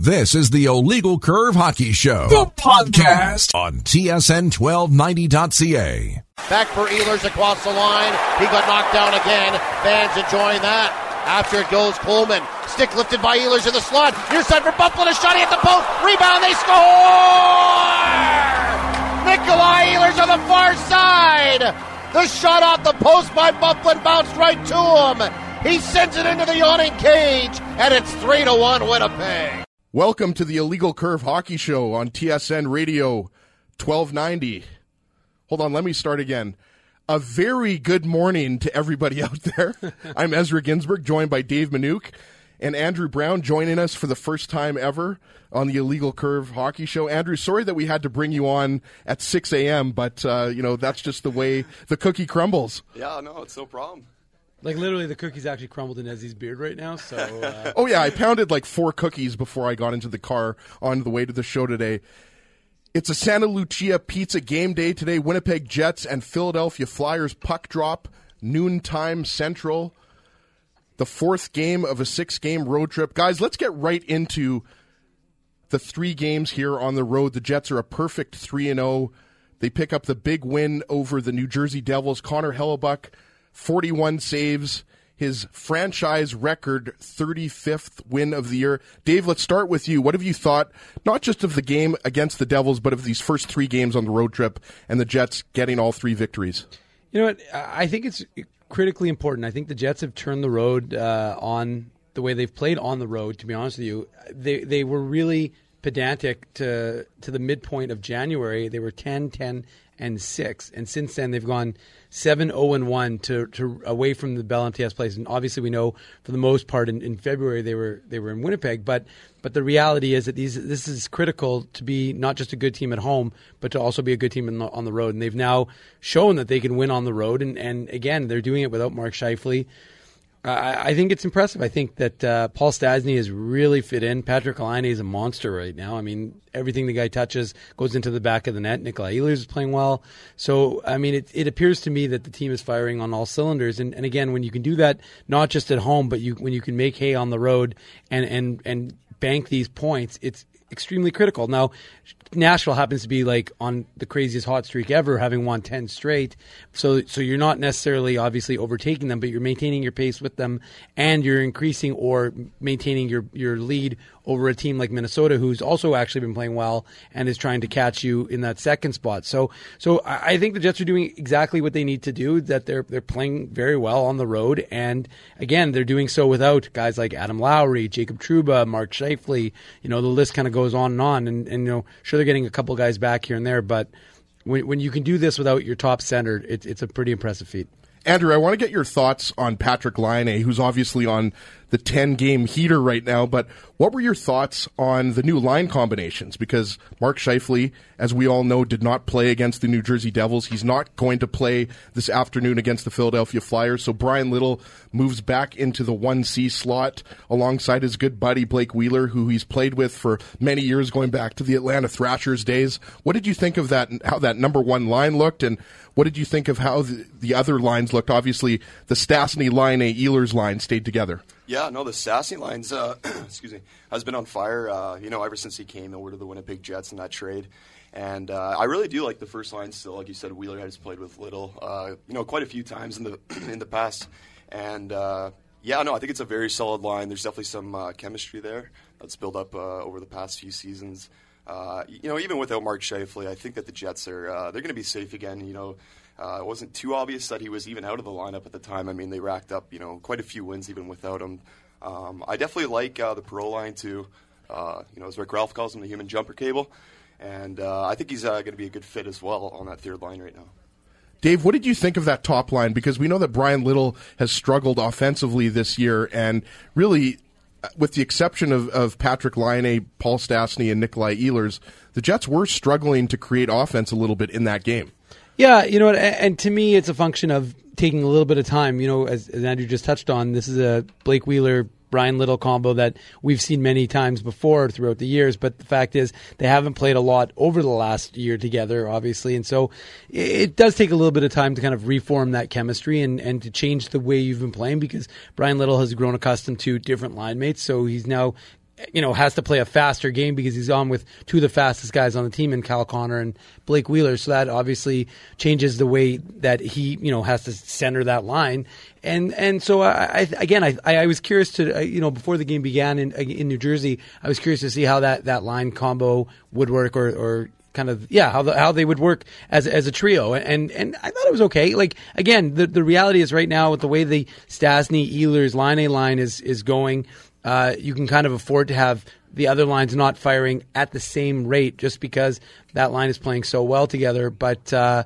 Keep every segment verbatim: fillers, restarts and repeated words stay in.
This is the Illegal Curve Hockey Show, the podcast on T S N twelve ninety dot C A. Back for Ehlers across the line. He got knocked down again. Fans enjoying that. After it goes Coleman. Stick lifted by Ehlers in the slot. Near side for Buffalo. A shot at the post. Rebound. They score! Nikolai Ehlers on the far side. The shot off the post by Buffalo bounced right to him. He sends it into the yawning cage, and it's three to one Winnipeg. Welcome to the Illegal Curve Hockey Show on T S N Radio twelve ninety. Hold on, let me start again. A very good morning to everybody out there. I'm Ezra Ginsburg, joined by Dave Minuk and Andrew Brown, joining us for the first time ever on the Illegal Curve Hockey Show. Andrew, sorry that we had to bring you on at six a.m., but, uh, you know, that's just the way the cookie crumbles. Yeah, no, it's no problem. Like, literally, the cookies actually crumbled in Ezzy's beard right now, so... Uh... oh, yeah, I pounded like four cookies before I got into the car on the way to the show today. It's a Santa Lucia Pizza game day today. Winnipeg Jets and Philadelphia Flyers puck drop, noontime Central. The fourth game of a six-game road trip. Guys, let's get right into the three games here on the road. The Jets are a perfect three and oh. They pick up the big win over the New Jersey Devils. Connor Hellebuyck, forty-one saves, his franchise record thirty-fifth win of the year. Dave, let's start with you. What have you thought, not just of the game against the Devils, but of these first three games on the road trip and the Jets getting all three victories? You know what? I think it's critically important. I think the Jets have turned the road uh, on the way they've played on the road, to be honest with you. They they were really pedantic to to the midpoint of January. They were ten, ten, and six. And since then, they've gone seven, oh, and one to, to away from the Bell M T S place. And obviously, we know for the most part in, in February they were they were in Winnipeg. But but the reality is that these this is critical to be not just a good team at home, but to also be a good team in the, on the road. And they've now shown that they can win on the road. And, and again, they're doing it without Mark Scheifele. I, I think it's impressive. I think that uh, Paul Stastny has really fit in. Patrik Laine is a monster right now. I mean, everything the guy touches goes into the back of the net. Nikolai Ehlers is playing well. So, I mean, it, it appears to me that the team is firing on all cylinders. And, and again, when you can do that, not just at home, but you when you can make hay on the road and, and, and bank these points, it's extremely critical. Now, Nashville happens to be like on the craziest hot streak ever, having won ten straight. So so you're not necessarily obviously overtaking them, but you're maintaining your pace with them, and you're increasing or maintaining your, your lead over a team like Minnesota, who's also actually been playing well and is trying to catch you in that second spot. So so I think the Jets are doing exactly what they need to do, that they're they're playing very well on the road. And again, they're doing so without guys like Adam Lowry, Jacob Trouba, Mark Scheifele. You know, the list kind of goes on and on. And, and you know, sure, they're getting a couple guys back here and there, but when when you can do this without your top center, it, it's a pretty impressive feat. Andrew, I want to get your thoughts on Patrik Laine, who's obviously on the ten-game heater right now, but what were your thoughts on the new line combinations? Because Mark Scheifele, as we all know, did not play against the New Jersey Devils. He's not going to play this afternoon against the Philadelphia Flyers, so Brian Little moves back into the one C slot alongside his good buddy Blake Wheeler, who he's played with for many years, going back to the Atlanta Thrashers days. What did you think of that, and how that number one line looked, and what did you think of how the, the other lines looked? Obviously, the Stastny line, Ehlers line stayed together. Yeah, no, the Stastny lines, uh, excuse me, has been on fire, uh, you know, ever since he came over to the Winnipeg Jets in that trade. And uh, I really do like the first line still. Like you said, Wheeler has played with Little, uh, you know, quite a few times in the in the past. And, uh, yeah, no, I think it's a very solid line. There's definitely some uh, chemistry there that's built up uh, over the past few seasons. Uh, you know, even without Mark Scheifele, I think that the Jets are uh, they're going to be safe again. You know, uh, it wasn't too obvious that he was even out of the lineup at the time. I mean, they racked up, you know, quite a few wins even without him. Um, I definitely like uh, the Perreault line too. Uh, you know, as Rick Ralph calls him, the human jumper cable, and uh, I think he's uh, going to be a good fit as well on that third line right now. Dave, what did you think of that top line? Because we know that Brian Little has struggled offensively this year, and really, with the exception of, of Patrik Laine, Paul Stastny, and Nikolai Ehlers, the Jets were struggling to create offense a little bit in that game. Yeah, you know, and, and to me, it's a function of taking a little bit of time. You know, as, as Andrew just touched on, this is a Blake Wheeler, Brian Little combo that we've seen many times before throughout the years, but the fact is they haven't played a lot over the last year together, obviously, and so it does take a little bit of time to kind of reform that chemistry and, and to change the way you've been playing, because Brian Little has grown accustomed to different line mates, so he's now you know, has to play a faster game because he's on with two of the fastest guys on the team in Kyle Connor and Blake Wheeler. So that obviously changes the way that he, you know, has to center that line. And and so I, I again I I was curious to you know before the game began in in New Jersey, I was curious to see how that, that line combo would work or or. Kind of, yeah, how the, how they would work as as a trio, and and I thought it was okay. Like again, the the reality is right now with the way the Stastny, Ehlers, Line A line is is going, uh, you can kind of afford to have the other lines not firing at the same rate just because that line is playing so well together. But uh,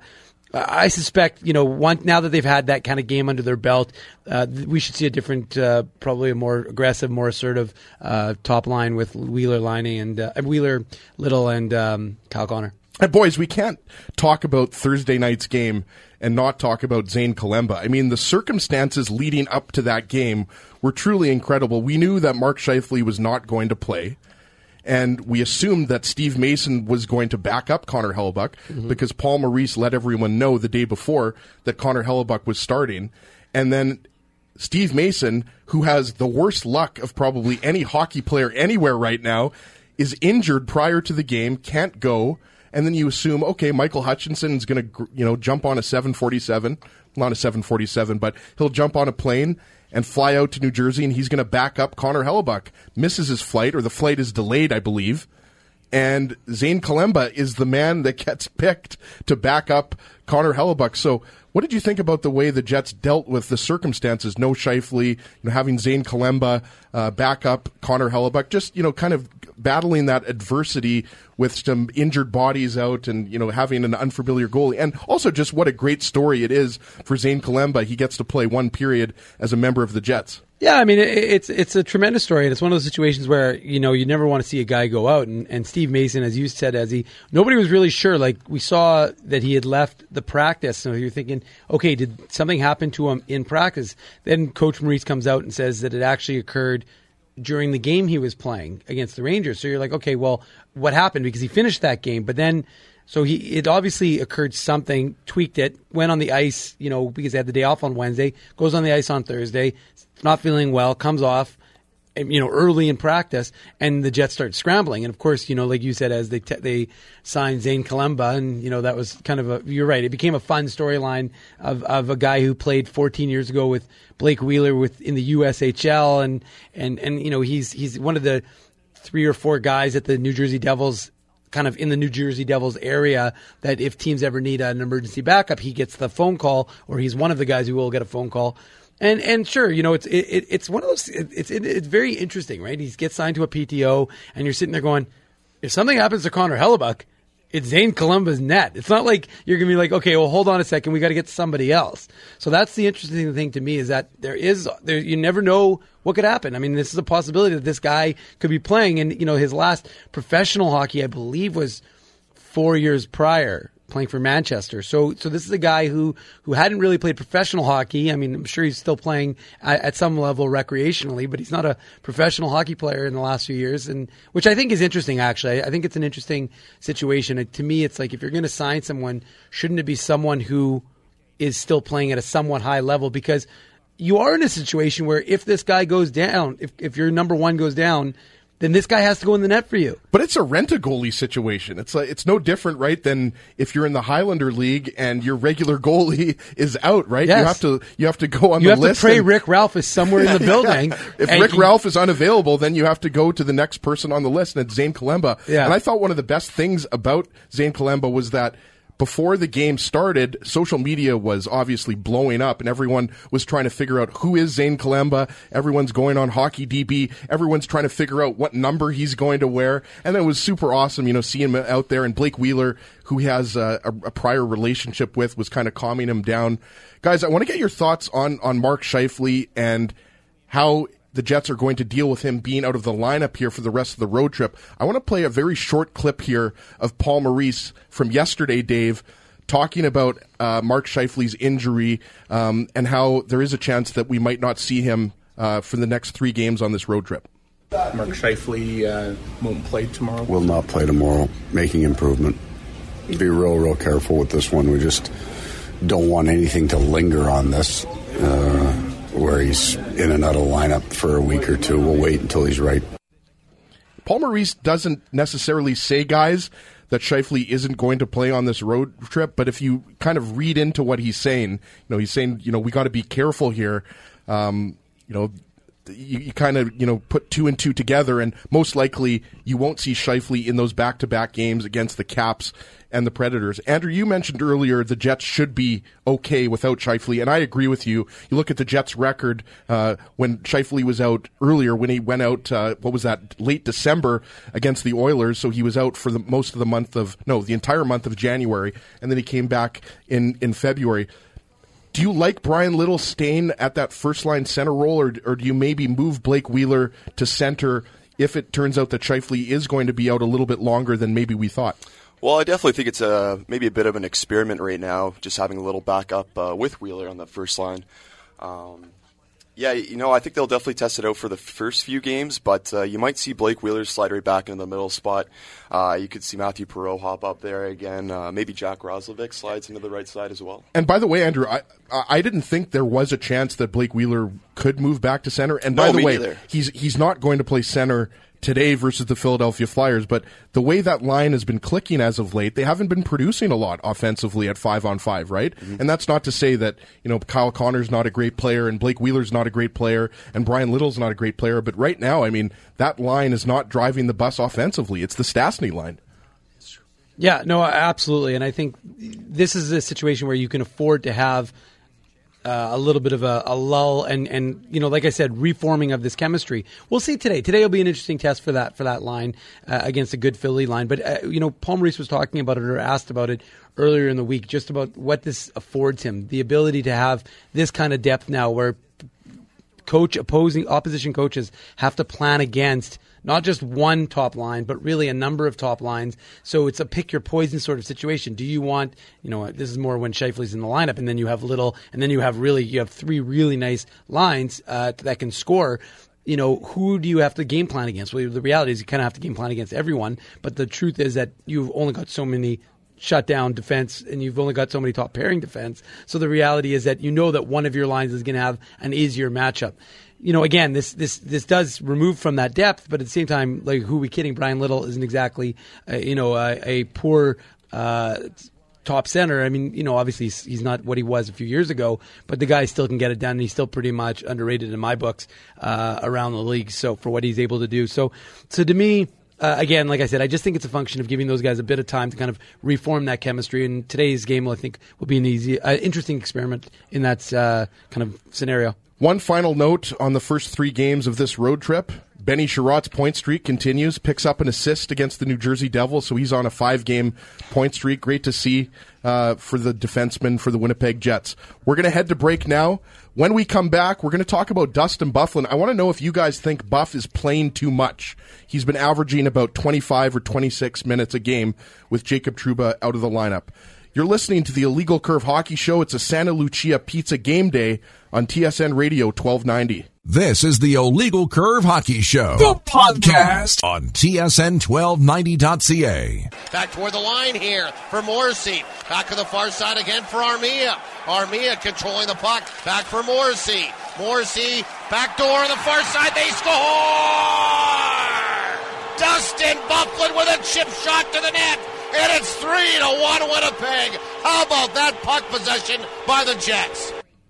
I suspect, you know, one, now that they've had that kind of game under their belt, uh, we should see a different, uh, probably a more aggressive, more assertive uh, top line with Wheeler, Line and uh, Wheeler, Little, and um, Kyle Connor. And boys, we can't talk about Thursday night's game and not talk about Zane Kalemba. I mean, the circumstances leading up to that game were truly incredible. We knew that Mark Scheifele was not going to play. And we assumed that Steve Mason was going to back up Connor Hellebuyck mm-hmm. because Paul Maurice let everyone know the day before that Connor Hellebuyck was starting. And then Steve Mason, who has the worst luck of probably any hockey player anywhere right now, is injured prior to the game, can't go. And then you assume, okay, Michael Hutchinson is going to, you know, jump on a seven forty-seven, not a seven forty-seven, but he'll jump on a plane and fly out to New Jersey, and he's going to back up Connor Hellebuyck. Misses his flight, or the flight is delayed, I believe. And Zane Kalemba is the man that gets picked to back up Connor Hellebuyck. So what did you think about the way the Jets dealt with the circumstances? No Scheifele, you know, having Zane Kalemba uh, back up Connor Hellebuyck, just, you know, kind of battling that adversity with some injured bodies out and, you know, having an unfamiliar goalie. And also just what a great story it is for Zane Kalemba. He gets to play one period as a member of the Jets. Yeah, I mean, it, it's it's a tremendous story, and it's one of those situations where, you know, you never want to see a guy go out. And, and Steve Mason, as you said, as he nobody was really sure. Like, we saw that he had left the practice, so you're thinking, okay, did something happen to him in practice? Then Coach Maurice comes out and says that it actually occurred during the game he was playing against the Rangers. So you're like, okay, well, what happened? Because he finished that game, but then, so he it obviously occurred something, tweaked it, went on the ice, you know, because they had the day off on Wednesday, goes on the ice on Thursday, not feeling well, comes off, you know, early in practice, and the Jets start scrambling. And of course, you know, like you said, as they te- they signed Zane Kalemba, and you know, that was kind of a, you're right, it became a fun storyline of of a guy who played fourteen years ago with Blake Wheeler with in the U S H L, and and and you know, he's he's one of the three or four guys at the New Jersey Devils, kind of in the New Jersey Devils area, that if teams ever need an emergency backup, he gets the phone call, or he's one of the guys who will get a phone call. And and sure, you know, it's it, it's one of those. It, it's it, it's very interesting, right? He gets signed to a P T O, and you're sitting there going, if something happens to Connor Hellebuyck, it's Zane Kalemba's net. It's not like you're gonna be like, okay, well, hold on a second, we got to get somebody else. So that's the interesting thing to me, is that there is there you never know what could happen. I mean, this is a possibility that this guy could be playing, and you know, his last professional hockey, I believe, was four years prior, playing for Manchester. So so this is a guy who, who hadn't really played professional hockey. I mean, I'm sure he's still playing at, at some level recreationally, but he's not a professional hockey player in the last few years, and which I think is interesting, actually. I, I think it's an interesting situation. It, to me, it's like, if you're going to sign someone, shouldn't it be someone who is still playing at a somewhat high level? Because you are in a situation where if this guy goes down, if if your number one goes down, then this guy has to go in the net for you. But it's a rent-a-goalie situation. It's like, it's no different, right, than if you're in the Highlander League and your regular goalie is out, right? Yes. You have to you have to go on you the list. list. You have to pray and, Rick Ralph is somewhere in the building. Yeah. If Rick he, Ralph is unavailable, then you have to go to the next person on the list, and it's Zane Kalemba. Yeah. And I thought one of the best things about Zane Kalemba was that before the game started, social media was obviously blowing up, and everyone was trying to figure out who is Zane Kalemba. Everyone's going on Hockey D B. Everyone's trying to figure out what number he's going to wear. And it was super awesome, you know, seeing him out there. And Blake Wheeler, who he has a, a, a prior relationship with, was kind of calming him down. Guys, I want to get your thoughts on, on Mark Scheifele and how the Jets are going to deal with him being out of the lineup here for the rest of the road trip. I want to play a very short clip here of Paul Maurice from yesterday, Dave, talking about uh, Mark Scheifele's injury um, and how there is a chance that we might not see him uh, for the next three games on this road trip. Mark Scheifele uh, won't play tomorrow? Will not play tomorrow, making improvement. Be real, real careful with this one. We just don't want anything to linger on this. Uh, where he's in and out of lineup for a week or two. We'll wait until he's right. Paul Maurice doesn't necessarily say, guys, that Scheifele isn't going to play on this road trip, but if you kind of read into what he's saying, you know, he's saying, you know, we got to be careful here. Um, you know, you, you kind of, you know, put two and two together, and most likely you won't see Scheifele in those back-to-back games against the Caps and the Predators. Andrew, you mentioned earlier the Jets should be okay without Scheifele, and I agree with you. You look at the Jets' record uh, when Scheifele was out earlier, when he went out, uh, what was that, late December against the Oilers, so he was out for the most of the month of, no, the entire month of January, and then he came back in, in February. Do you like Brian Little staying at that first-line center role, or, or do you maybe move Blake Wheeler to center if it turns out that Scheifele is going to be out a little bit longer than maybe we thought? Well, I definitely think it's a maybe a bit of an experiment right now, just having a little backup uh, with Wheeler on the first line. Um, yeah, you know, I think they'll definitely test it out for the first few games, but uh, you might see Blake Wheeler slide right back into the middle spot. Uh, you could see Matthew Perreault hop up there again. Uh, maybe Jack Roslovic slides into the right side as well. And by the way, Andrew, I I didn't think there was a chance that Blake Wheeler could move back to center. And by no, the me way, neither. he's he's not going to play center today versus the Philadelphia Flyers, but the way that line has been clicking as of late, they haven't been producing a lot offensively at five on five, right? Mm-hmm. And that's not to say that, you know, Kyle Connor's not a great player and Blake Wheeler's not a great player and Brian Little's not a great player, but right now, I mean, that line is not driving the bus offensively. It's the Stastny line. Yeah, no, absolutely. And I think this is a situation where you can afford to have Uh, a little bit of a, a lull and, and, you know, like I said, reforming of this chemistry. We'll see today. Today will be an interesting test for that for that line uh, against a good Philly line. But, uh, you know, Paul Maurice was talking about it or asked about it earlier in the week, just about what this affords him, the ability to have this kind of depth now where coach opposing opposition coaches have to plan against not just one top line, but really a number of top lines. So it's a pick your poison sort of situation. Do you want, you know, this is more when Scheifele's in the lineup, and then you have Little, and then you have really, you have three really nice lines uh, that can score. You know, who do you have to game plan against? Well, the reality is you kind of have to game plan against everyone, but the truth is that you've only got so many shutdown defense, and you've only got so many top pairing defense. So the reality is that you know that one of your lines is going to have an easier matchup. You know, again, this this this does remove from that depth, but at the same time, like, who are we kidding? Brian Little isn't exactly, uh, you know, a, a poor uh, top center. I mean, you know, obviously he's, he's not what he was a few years ago, but the guy still can get it done, and he's still pretty much underrated in my books uh, around the league. So for what he's able to do, so so to me. Uh, again, like I said, I just think it's a function of giving those guys a bit of time to kind of reform that chemistry. And today's game, I think, will be an easy, uh, interesting experiment in that uh, kind of scenario. One final note on the first three games of this road trip. Benny Sherratt's point streak continues, picks up an assist against the New Jersey Devils, so he's on a five-game point streak. Great to see uh, for the defenseman for the Winnipeg Jets. We're going to head to break now. When we come back, we're going to talk about Dustin Byfuglien. I want to know if you guys think Buff is playing too much. He's been averaging about twenty-five or twenty-six minutes a game with Jacob Trouba out of the lineup. You're listening to the Illegal Curve Hockey Show. It's a Santa Lucia Pizza game day on T S N Radio twelve ninety. This is the Illegal Curve Hockey Show, the podcast on T S N twelve ninety dot C A. Back toward the line here for Morrissey. Back to the far side again for Armia. Armia controlling the puck. Back for Morrissey. Morrissey, back door on the far side. They score! Dustin Byfuglien with a chip shot to the net. And it's three to one Winnipeg. How about that puck possession by the Jets?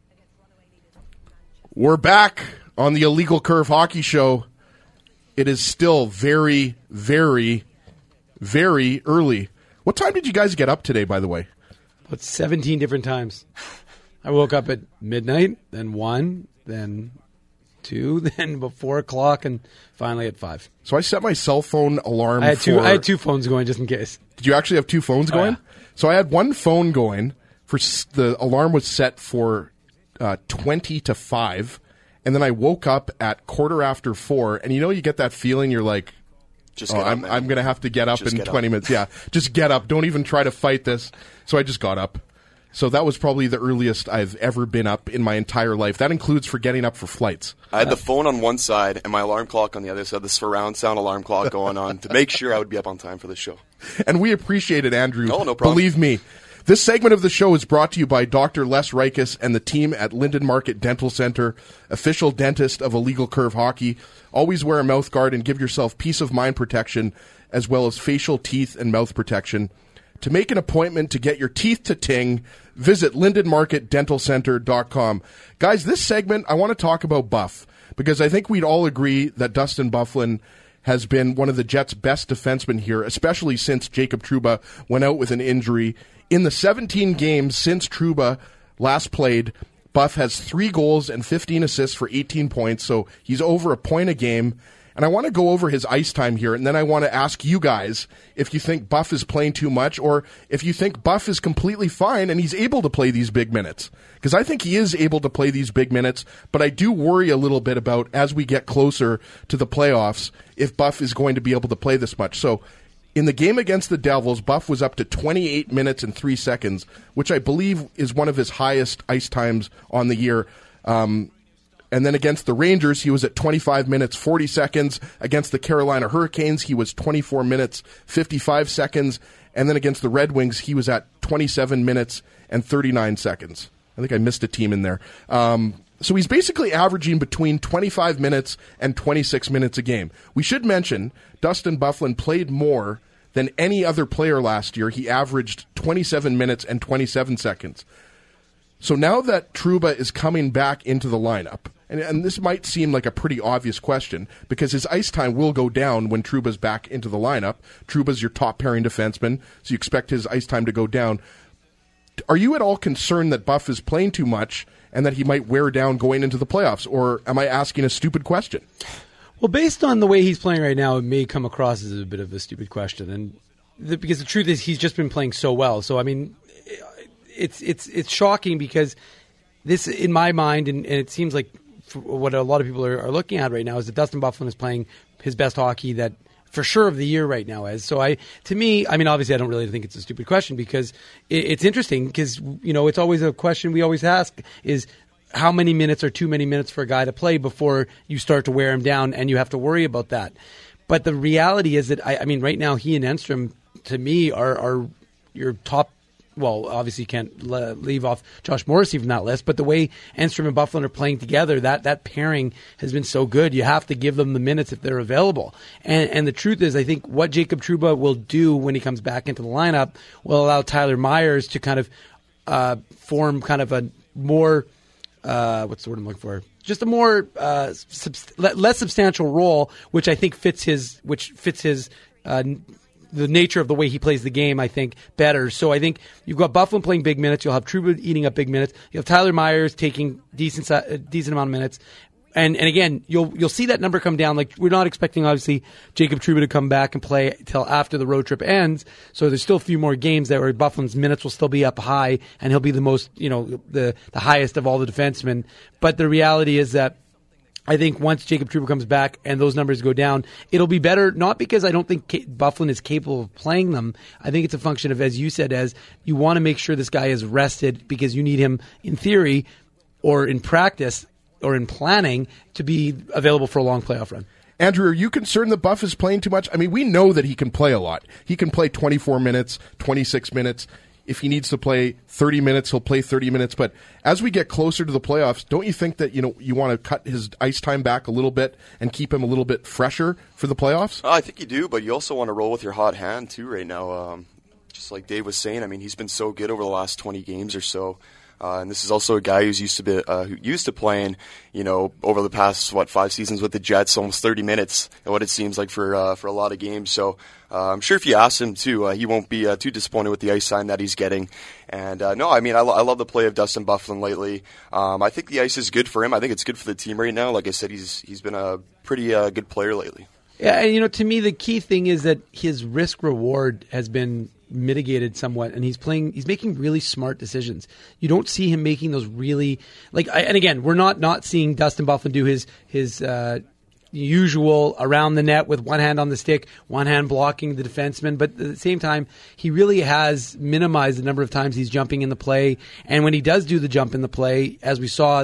We're back on the Illegal Curve Hockey Show. It is still very, very, very early. What time did you guys get up today, by the way? About seventeen different times. I woke up at midnight, then one, then two, then about four o'clock, and finally at five. So I set my cell phone alarm I had two, for... I had two phones going just in case. Did you actually have two phones going? Oh, yeah. So I had one phone going. For the alarm was set for uh, twenty to five, and then I woke up at quarter after four, and you know you get that feeling you're like, just oh, get I'm, up, I'm going to have to get up just in get twenty up. minutes. Yeah, just get up. Don't even try to fight this. So I just got up. So that was probably the earliest I've ever been up in my entire life. That includes for getting up for flights. I had the phone on one side and my alarm clock on the other side, the surround sound alarm clock going on to make sure I would be up on time for the show. And we appreciate it, Andrew. No, no problem. Believe me. This segment of the show is brought to you by Doctor Les Rikus and the team at Linden Market Dental Center, official dentist of Illegal Curve Hockey. Always wear a mouth guard and give yourself peace of mind protection, as well as facial, teeth, and mouth protection. To make an appointment to get your teeth to ting, visit linden market dental center dot com. Guys, this segment, I want to talk about Buff, because I think we'd all agree that Dustin Byfuglien has been one of the Jets' best defensemen here, especially since Jacob Trouba went out with an injury. In the seventeen games since Trouba last played, Buff has three goals and fifteen assists for eighteen points, so he's over a point a game. And I want to go over his ice time here, and then I want to ask you guys if you think Buff is playing too much, or if you think Buff is completely fine and he's able to play these big minutes. Because I think he is able to play these big minutes, but I do worry a little bit about, as we get closer to the playoffs, if Buff is going to be able to play this much. So in the game against the Devils, Buff was up to twenty-eight minutes and three seconds, which I believe is one of his highest ice times on the year. Um, and then against the Rangers, he was at twenty-five minutes, forty seconds. Against the Carolina Hurricanes, he was twenty-four minutes, fifty-five seconds. And then against the Red Wings, he was at twenty-seven minutes and thirty-nine seconds. I think I missed a team in there. Um, so he's basically averaging between twenty-five minutes and twenty-six minutes a game. We should mention Dustin Byfuglien played more than any other player last year. He averaged twenty-seven minutes and twenty-seven seconds. So now that Trouba is coming back into the lineup, and, and this might seem like a pretty obvious question, because his ice time will go down when Trouba's back into the lineup. Trouba's your top pairing defenseman, so you expect his ice time to go down. Are you at all concerned that Buff is playing too much and that he might wear down going into the playoffs, or am I asking a stupid question? Well, based on the way he's playing right now, it may come across as a bit of a stupid question, and the, because the truth is he's just been playing so well. So I mean, it's it's it's shocking, because this, in my mind, and, and it seems like what a lot of people are, are looking at right now, is that Dustin Byfuglien is playing his best hockey that for sure of the year right now. As so, I to me, I mean, obviously, I don't really think it's a stupid question, because it, it's interesting, because you know it's always a question we always ask is, how many minutes are too many minutes for a guy to play before you start to wear him down and you have to worry about that. But the reality is that, I, I mean, right now he and Enstrom, to me, are, are your top, well, obviously you can't le- leave off Josh Morrissey from that list, but the way Enstrom and Byfuglien are playing together, that, that pairing has been so good. You have to give them the minutes if they're available. And, and the truth is, I think what Jacob Trouba will do when he comes back into the lineup will allow Tyler Myers to kind of uh, form kind of a more... Uh, what's the word I'm looking for? Just a more uh, subs- less substantial role, which I think fits his, which fits his, uh, the nature of the way he plays the game, I think, better. So I think you've got Byfuglien playing big minutes. You'll have Trouba eating up big minutes. You have Tyler Myers taking decent, uh, decent amount of minutes. And and again, you'll you'll see that number come down. Like, we're not expecting, obviously, Jacob Trouba to come back and play till after the road trip ends. So there's still a few more games that where Byfuglien's minutes will still be up high, and he'll be the most, you know, the the highest of all the defensemen. But the reality is that I think once Jacob Trouba comes back and those numbers go down, it'll be better, not because I don't think Byfuglien is capable of playing them. I think it's a function of, as you said, as you want to make sure this guy is rested, because you need him, in theory, or in practice, or in planning, to be available for a long playoff run. Andrew, are you concerned that Buff is playing too much? I mean, we know that he can play a lot. He can play twenty-four minutes, twenty-six minutes. If he needs to play thirty minutes, he'll play thirty minutes. But as we get closer to the playoffs, don't you think that, you know, you want to cut his ice time back a little bit and keep him a little bit fresher for the playoffs? I think you do, but you also want to roll with your hot hand too right now. Um, just like Dave was saying, I mean, he's been so good over the last twenty games or so. Uh, and this is also a guy who's used to be uh, who used to playing, you know, over the past what five seasons with the Jets, almost thirty minutes, what it seems like for uh, for a lot of games. So uh, I'm sure if you ask him to, uh, he won't be uh, too disappointed with the ice time that he's getting. And uh, no, I mean, I, lo- I love the play of Dustin Byfuglien lately. Um, I think the ice is good for him. I think it's good for the team right now. Like I said, he's he's been a pretty uh, good player lately. Yeah, and you know, to me, the key thing is that his risk reward has been mitigated somewhat, and he's playing he's making really smart decisions. You don't see him making those really, like, I, and again, we're not not seeing Dustin Byfuglien do his his uh usual around the net with one hand on the stick, one hand blocking the defenseman, but at the same time, he really has minimized the number of times he's jumping in the play. And when he does do the jump in the play, as we saw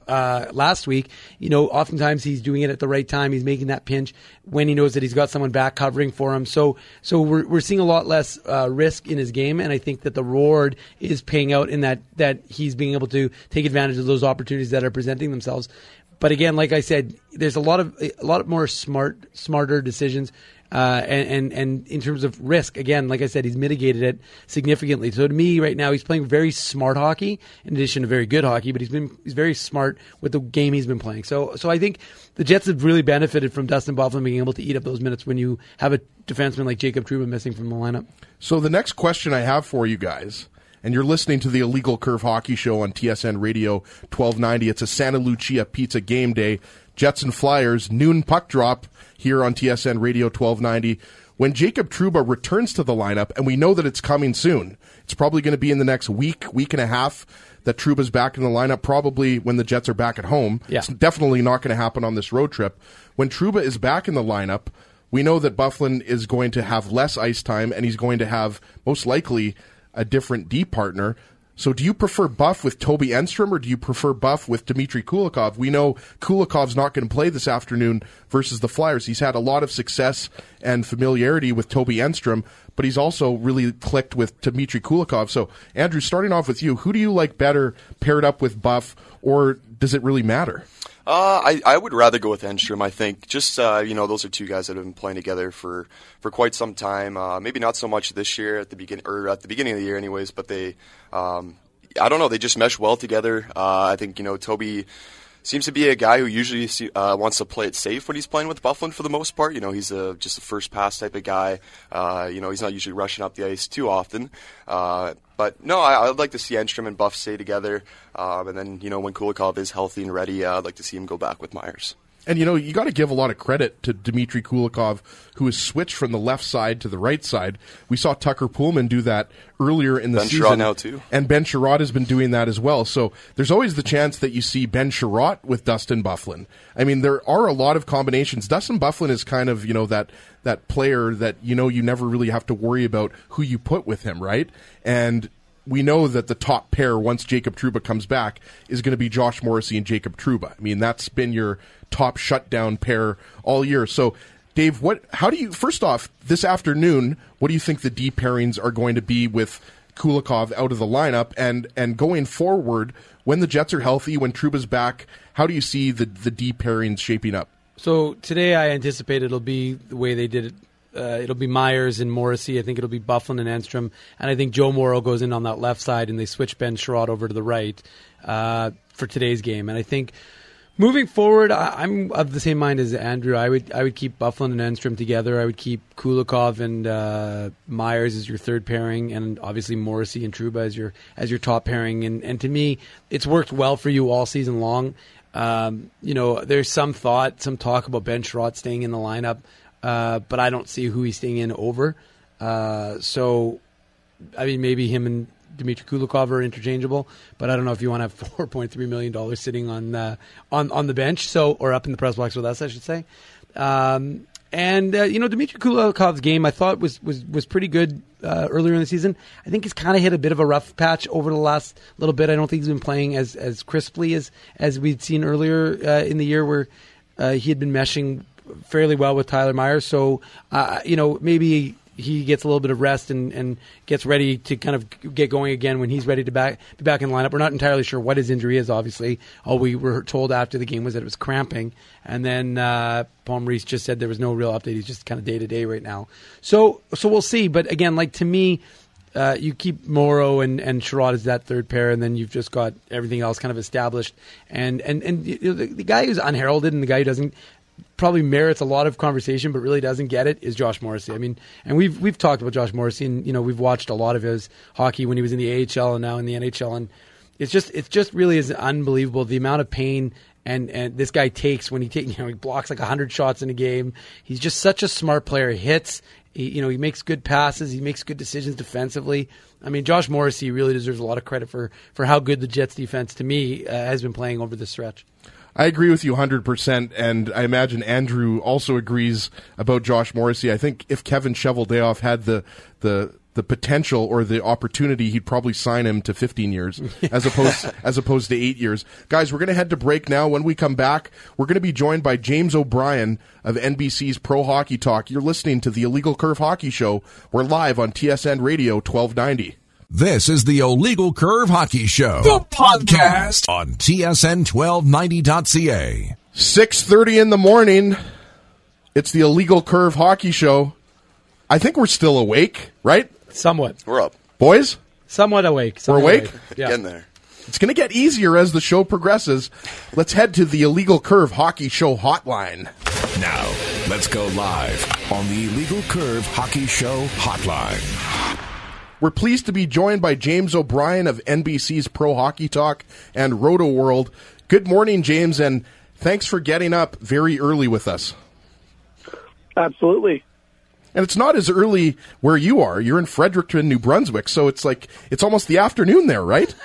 uh, last week, you know, oftentimes he's doing it at the right time. He's making that pinch when he knows that he's got someone back covering for him. So, so we're we're seeing a lot less uh, risk in his game, and I think that the reward is paying out in that that he's being able to take advantage of those opportunities that are presenting themselves. But again, like I said, there's a lot of a lot more smart, smarter decisions. Uh, and, and, and in terms of risk, again, like I said, he's mitigated it significantly. So to me, right now, he's playing very smart hockey, in addition to very good hockey. But he's been he's very smart with the game he's been playing. So so I think the Jets have really benefited from Dustin Byfuglien being able to eat up those minutes when you have a defenseman like Jacob Trouba missing from the lineup. So the next question I have for you guys, and you're listening to the Illegal Curve Hockey Show on T S N Radio twelve ninety. It's a Santa Lucia Pizza game day. Jets and Flyers, noon puck drop here on T S N Radio twelve ninety. When Jacob Trouba returns to the lineup, and we know that it's coming soon, it's probably going to be in the next week, week and a half that Trouba's back in the lineup, probably when the Jets are back at home. Yeah. It's definitely not going to happen on this road trip. When Trouba is back in the lineup, we know that Byfuglien is going to have less ice time, and he's going to have, most likely, a different D partner. So do you prefer Buff with Toby Enstrom, or do you prefer Buff with Dmitry Kulikov? We know Kulikov's not going to play this afternoon versus the Flyers. He's had a lot of success and familiarity with Toby Enstrom, but he's also really clicked with Dmitry Kulikov. So, Andrew, starting off with you, who do you like better paired up with Buff, or does it really matter? Uh, I, I would rather go with Enstrom, I think. Just, uh, you know, those are two guys that have been playing together for, for quite some time. Uh, maybe not so much this year at the begin or at the beginning of the year anyways, but they, um, I don't know, they just mesh well together. Uh, I think, you know, Toby seems to be a guy who usually see, uh, wants to play it safe when he's playing with Byfuglien for the most part. You know, he's a, just a first pass type of guy. Uh, you know, he's not usually rushing up the ice too often. Uh, but no, I, I'd like to see Enstrom and Buff stay together. Um, and then, you know, when Kulikov is healthy and ready, uh, I'd like to see him go back with Myers. And, you know, you got to give a lot of credit to Dmitry Kulikov, who has switched from the left side to the right side. We saw Tucker Poolman do that earlier in the Ben season. Sherratt now, too. And Ben Sherratt has been doing that as well. So there's always the chance that you see Ben Sherratt with Dustin Byfuglien. I mean, there are a lot of combinations. Dustin Byfuglien is kind of, you know, that that player that, you know, you never really have to worry about who you put with him, right? And we know that the top pair, once Jacob Trouba comes back, is going to be Josh Morrissey and Jacob Trouba. I mean, that's been your top shutdown pair all year. So, Dave, what? How do you, first off, this afternoon, what do you think the D pairings are going to be with Kulikov out of the lineup? And and going forward, when the Jets are healthy, when Trouba's back, how do you see the, the D pairings shaping up? So today I anticipate it'll be the way they did it. Uh, it'll be Myers and Morrissey. I think it'll be Byfuglien and Enstrom. And I think Joe Morrow goes in on that left side, and they switch Ben Sherratt over to the right uh, for today's game. And I think moving forward, I, I'm of the same mind as Andrew. I would I would keep Byfuglien and Enstrom together. I would keep Kulikov and uh, Myers as your third pairing, and obviously Morrissey and Trouba as your as your top pairing. And, and to me, it's worked well for you all season long. Um, you know, there's some thought, some talk about Ben Sherratt staying in the lineup. Uh, but I don't see who he's staying in over. Uh, so, I mean, maybe him and Dmitry Kulikov are interchangeable, but I don't know if you want to have four point three million dollars sitting on uh, on on the bench, so or up in the press box with us, I should say. Um, and uh, you know, Dmitry Kulikov's game, I thought was was was pretty good uh, earlier in the season. I think he's kind of hit a bit of a rough patch over the last little bit. I don't think he's been playing as as crisply as as we'd seen earlier uh, in the year, where uh, he had been meshing fairly well with Tyler Myers. So, uh, you know, maybe he gets a little bit of rest and, and gets ready to kind of get going again when he's ready to back, be back in the lineup. We're not entirely sure what his injury is, obviously. All we were told after the game was that it was cramping. And then uh, Paul Maurice just said there was no real update. He's just kind of day-to-day right now. So so we'll see. But again, like to me, uh, you keep Morrow and, and Sherratt as that third pair, and then you've just got everything else kind of established. And, and, and you know, the, the guy who's unheralded and the guy who doesn't probably merits a lot of conversation, but really doesn't get it, is Josh Morrissey. I mean, and we've we've talked about Josh Morrissey, and you know we've watched a lot of his hockey when he was in the A H L and now in the N H L, and it's just it's just really is unbelievable the amount of pain and and this guy takes when he take you know he blocks like a hundred shots in a game. He's just such a smart player. He hits, he, you know, he makes good passes, he makes good decisions defensively. I mean, Josh Morrissey really deserves a lot of credit for for how good the Jets defense, to me, uh, has been playing over this stretch. I agree with you one hundred percent, and I imagine Andrew also agrees about Josh Morrissey. I think if Kevin Cheveldayoff had the the the potential or the opportunity, he'd probably sign him to fifteen years as opposed as opposed to eight years. Guys, we're going to head to break now. When we come back, we're going to be joined by James O'Brien of N B C's Pro Hockey Talk. You're listening to the Illegal Curve Hockey Show. We're live on T S N Radio twelve ninety. This is the Illegal Curve Hockey Show, the podcast on T S N twelve ninety dot C A. six thirty in the morning. It's the Illegal Curve Hockey Show. I think we're still awake, right? Somewhat. We're up. Boys? Somewhat awake. Somewhat We're awake? awake. Yeah. Getting there. It's going to get easier as the show progresses. Let's head to the Illegal Curve Hockey Show hotline. Now, let's go live on the Illegal Curve Hockey Show hotline. We're pleased to be joined by James O'Brien of N B C's Pro Hockey Talk and Roto World. Good morning, James, and thanks for getting up very early with us. Absolutely. And it's not as early where you are. You're in Fredericton, New Brunswick, so it's like it's almost the afternoon there, right?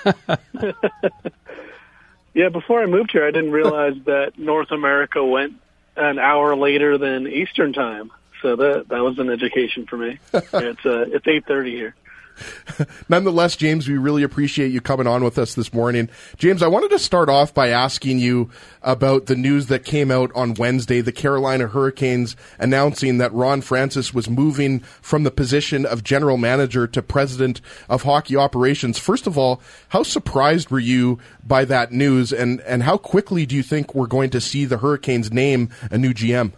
Yeah, before I moved here, I didn't realize that North America went an hour later than Eastern time. So that that was an education for me. It's uh, it's eight thirty here. Nonetheless, James, we really appreciate you coming on with us this morning. James, I wanted to start off by asking you about the news that came out on Wednesday, the Carolina Hurricanes announcing that Ron Francis was moving from the position of general manager to president of hockey operations. First of all, how surprised were you by that news, and, and how quickly do you think we're going to see the Hurricanes name a new G M?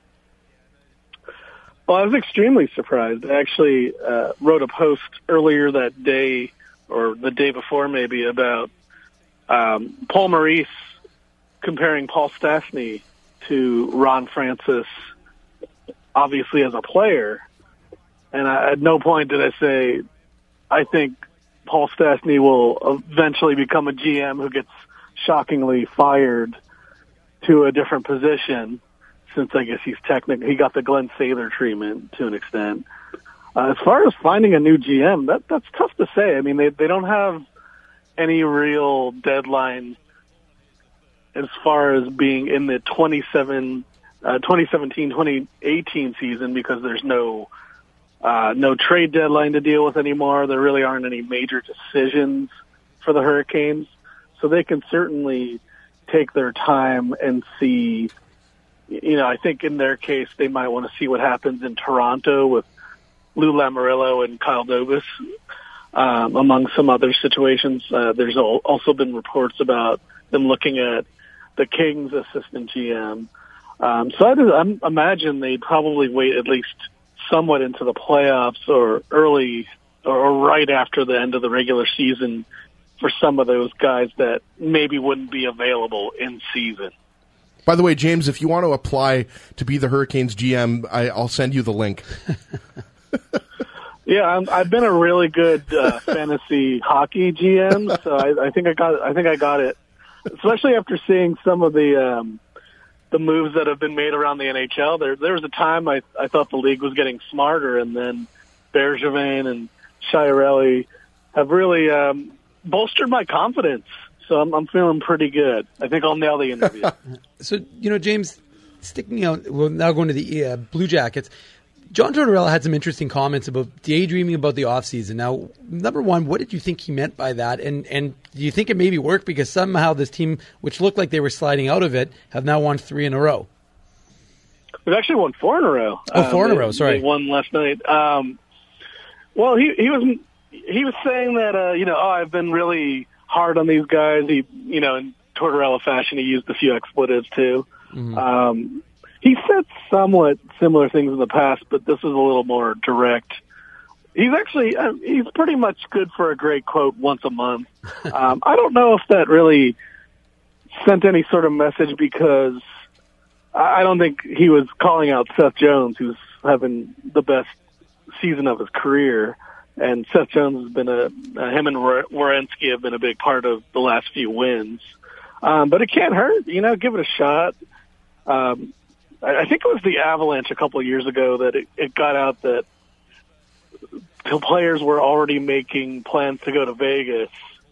Well, I was extremely surprised. I actually uh, wrote a post earlier that day, or the day before maybe, about um, Paul Maurice comparing Paul Stastny to Ron Francis, obviously as a player. And I, at no point did I say, I think Paul Stastny will eventually become a G M who gets shockingly fired to a different position. Since I guess he's technically, he got the Glenn Sather treatment to an extent. Uh, as far as finding a new G M, that that's tough to say. I mean, they they don't have any real deadline as far as being in the twenty-seven, uh, twenty seventeen twenty eighteen season, because there's no uh, no trade deadline to deal with anymore. There really aren't any major decisions for the Hurricanes, so they can certainly take their time and see. You know, I think in their case, they might want to see what happens in Toronto with Lou Lamoriello and Kyle Dubas, um, among some other situations. Uh, there's also been reports about them looking at the Kings assistant G M. Um, so I, I imagine they'd probably wait at least somewhat into the playoffs or early or right after the end of the regular season for some of those guys that maybe wouldn't be available in season. By the way, James, if you want to apply to be the Hurricanes G M, I, I'll send you the link. Yeah, I'm, I've been a really good uh, fantasy hockey G M, so I, I think I got. I think I got it. Especially after seeing some of the um, the moves that have been made around the N H L. There, there was a time I, I thought the league was getting smarter, and then Bergevin and Chiarelli have really um, bolstered my confidence. So I'm, I'm feeling pretty good. I think I'll nail the interview. So, you know, James, sticking out, well, now going to the uh, Blue Jackets, John Tortorella had some interesting comments about daydreaming about the offseason. Now, number one, what did you think he meant by that? And and do you think it maybe worked because somehow this team, which looked like they were sliding out of it, have now won three in a row? We've actually won four in a row. Oh, four um, in a row, sorry. They won last night. Um, well, he, he was he was saying that, uh, you know, oh, I've been really hard on these guys. He, you know, in Tortorella fashion, he used a few expletives too. Mm-hmm. Um, he said somewhat similar things in the past, but this was a little more direct. He's actually, uh, he's pretty much good for a great quote once a month. Um, I don't know if that really sent any sort of message because I don't think he was calling out Seth Jones, who's having the best season of his career. And Seth Jones has been a, uh, him and Werenski have been a big part of the last few wins. Um, but it can't hurt, you know, give it a shot. Um, I, I think it was the Avalanche a couple of years ago that it, it got out that the players were already making plans to go to Vegas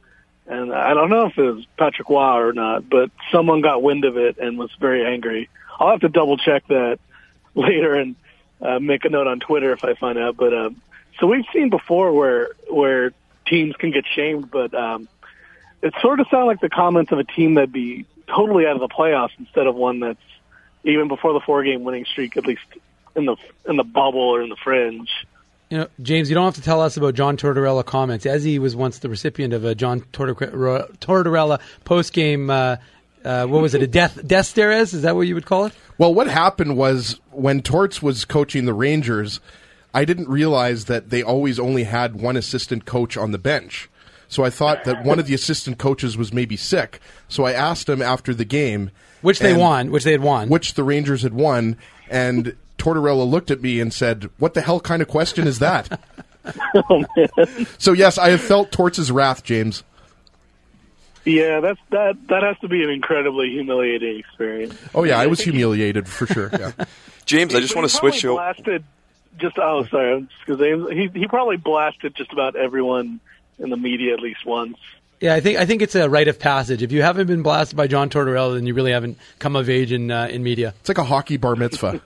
And I don't know if it was Patrick Waugh or not, but someone got wind of it and was very angry. I'll have to double check that later and uh, make a note on Twitter if I find out. But um, so we've seen before where where teams can get shamed, but um, it sort of sounds like the comments of a team that'd be totally out of the playoffs instead of one that's even before the four-game winning streak, at least in the in the bubble or in the fringe. You know, James, you don't have to tell us about John Tortorella comments, as he was once the recipient of a John Tortor- Tortorella post-game, uh, uh, what was it, a death death stare? Is that what you would call it? Well, what happened was when Torts was coaching the Rangers, I didn't realize that they always only had one assistant coach on the bench. So I thought that one of the assistant coaches was maybe sick. So I asked him after the game. Which they won, which they had won. Which the Rangers had won, and Tortorella looked at me and said, "What the hell kind of question is that?" Oh, man. So yes, I have felt Torts' wrath, James. Yeah, that's that. That has to be an incredibly humiliating experience. Oh yeah, I was humiliated for sure. Yeah. James, I just want to switch you. Blasted just oh sorry, because he he probably blasted just about everyone in the media at least once. Yeah, I think I think it's a rite of passage. If you haven't been blasted by John Tortorella, then you really haven't come of age in uh, in media. It's like a hockey bar mitzvah.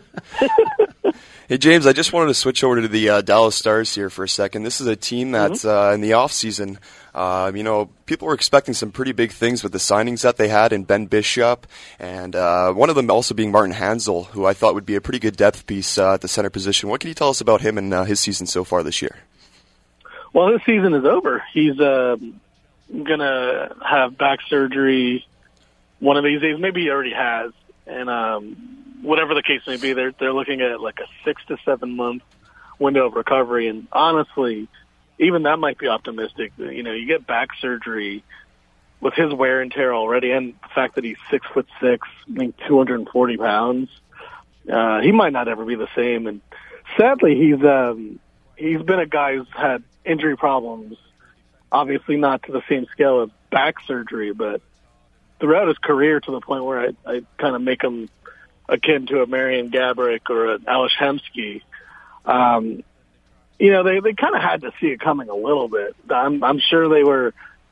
Hey, James, I just wanted to switch over to the uh, Dallas Stars here for a second. This is a team that's mm-hmm. uh, in the offseason. Uh, you know, people were expecting some pretty big things with the signings that they had in Ben Bishop, and uh, one of them also being Martin Hansel, who I thought would be a pretty good depth piece uh, at the center position. What can you tell us about him and uh, his season so far this year? Well, his season is over. He's uh, going to have back surgery one of these days. Maybe he already has. And um, whatever the case may be, they're, they're looking at like a six to seven month window of recovery. And honestly, even that might be optimistic. You know, you get back surgery with his wear and tear already, and the fact that he's six foot six, I think two hundred forty pounds, uh, he might not ever be the same. And sadly, he's um, he's been a guy who's had injury problems, obviously not to the same scale of back surgery, but throughout his career to the point where I, I kind of make him akin to a Marian Gaborik or an Ales Hemsky. Um, you know, they, they kind of had to see it coming a little bit. I'm, I'm sure they were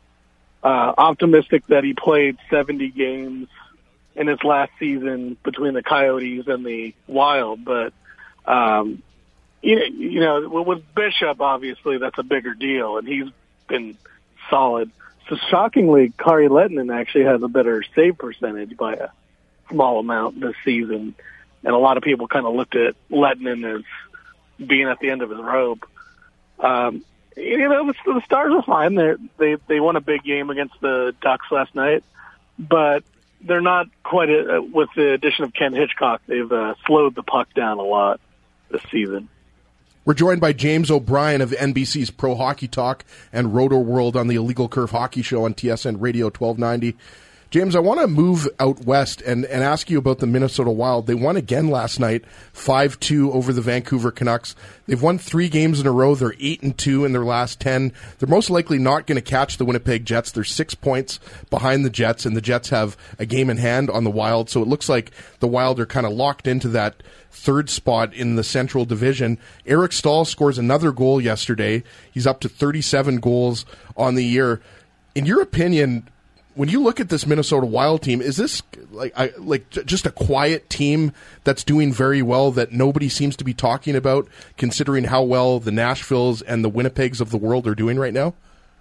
uh, optimistic that he played seventy games in his last season between the Coyotes and the Wild, but um, you know, you know, with Bishop, obviously that's a bigger deal, and he's been solid. So shockingly, Kari Lehtinen actually has a better save percentage by a small amount this season, and a lot of people kind of looked at Lehtinen as being at the end of his rope. Um, you know, the, the Stars are fine. They're, they they won a big game against the Ducks last night, but they're not quite a, with the addition of Ken Hitchcock. They've uh, slowed the puck down a lot this season. We're joined by James O'Brien of N B C's Pro Hockey Talk and Roto World on the Illegal Curve Hockey Show on T S N Radio twelve ninety. James, I want to move out west and, and ask you about the Minnesota Wild. They won again last night, five two over the Vancouver Canucks. They've won three games in a row. They're eight and two in their last ten. They're most likely not going to catch the Winnipeg Jets. They're six points behind the Jets, and the Jets have a game in hand on the Wild. So it looks like the Wild are kind of locked into that third spot in the Central Division. Eric Staal scores another goal yesterday. He's up to thirty-seven goals on the year. In your opinion, when you look at this Minnesota Wild team, is this like I, like just a quiet team that's doing very well that nobody seems to be talking about, considering how well the Nashvilles and the Winnipegs of the world are doing right now?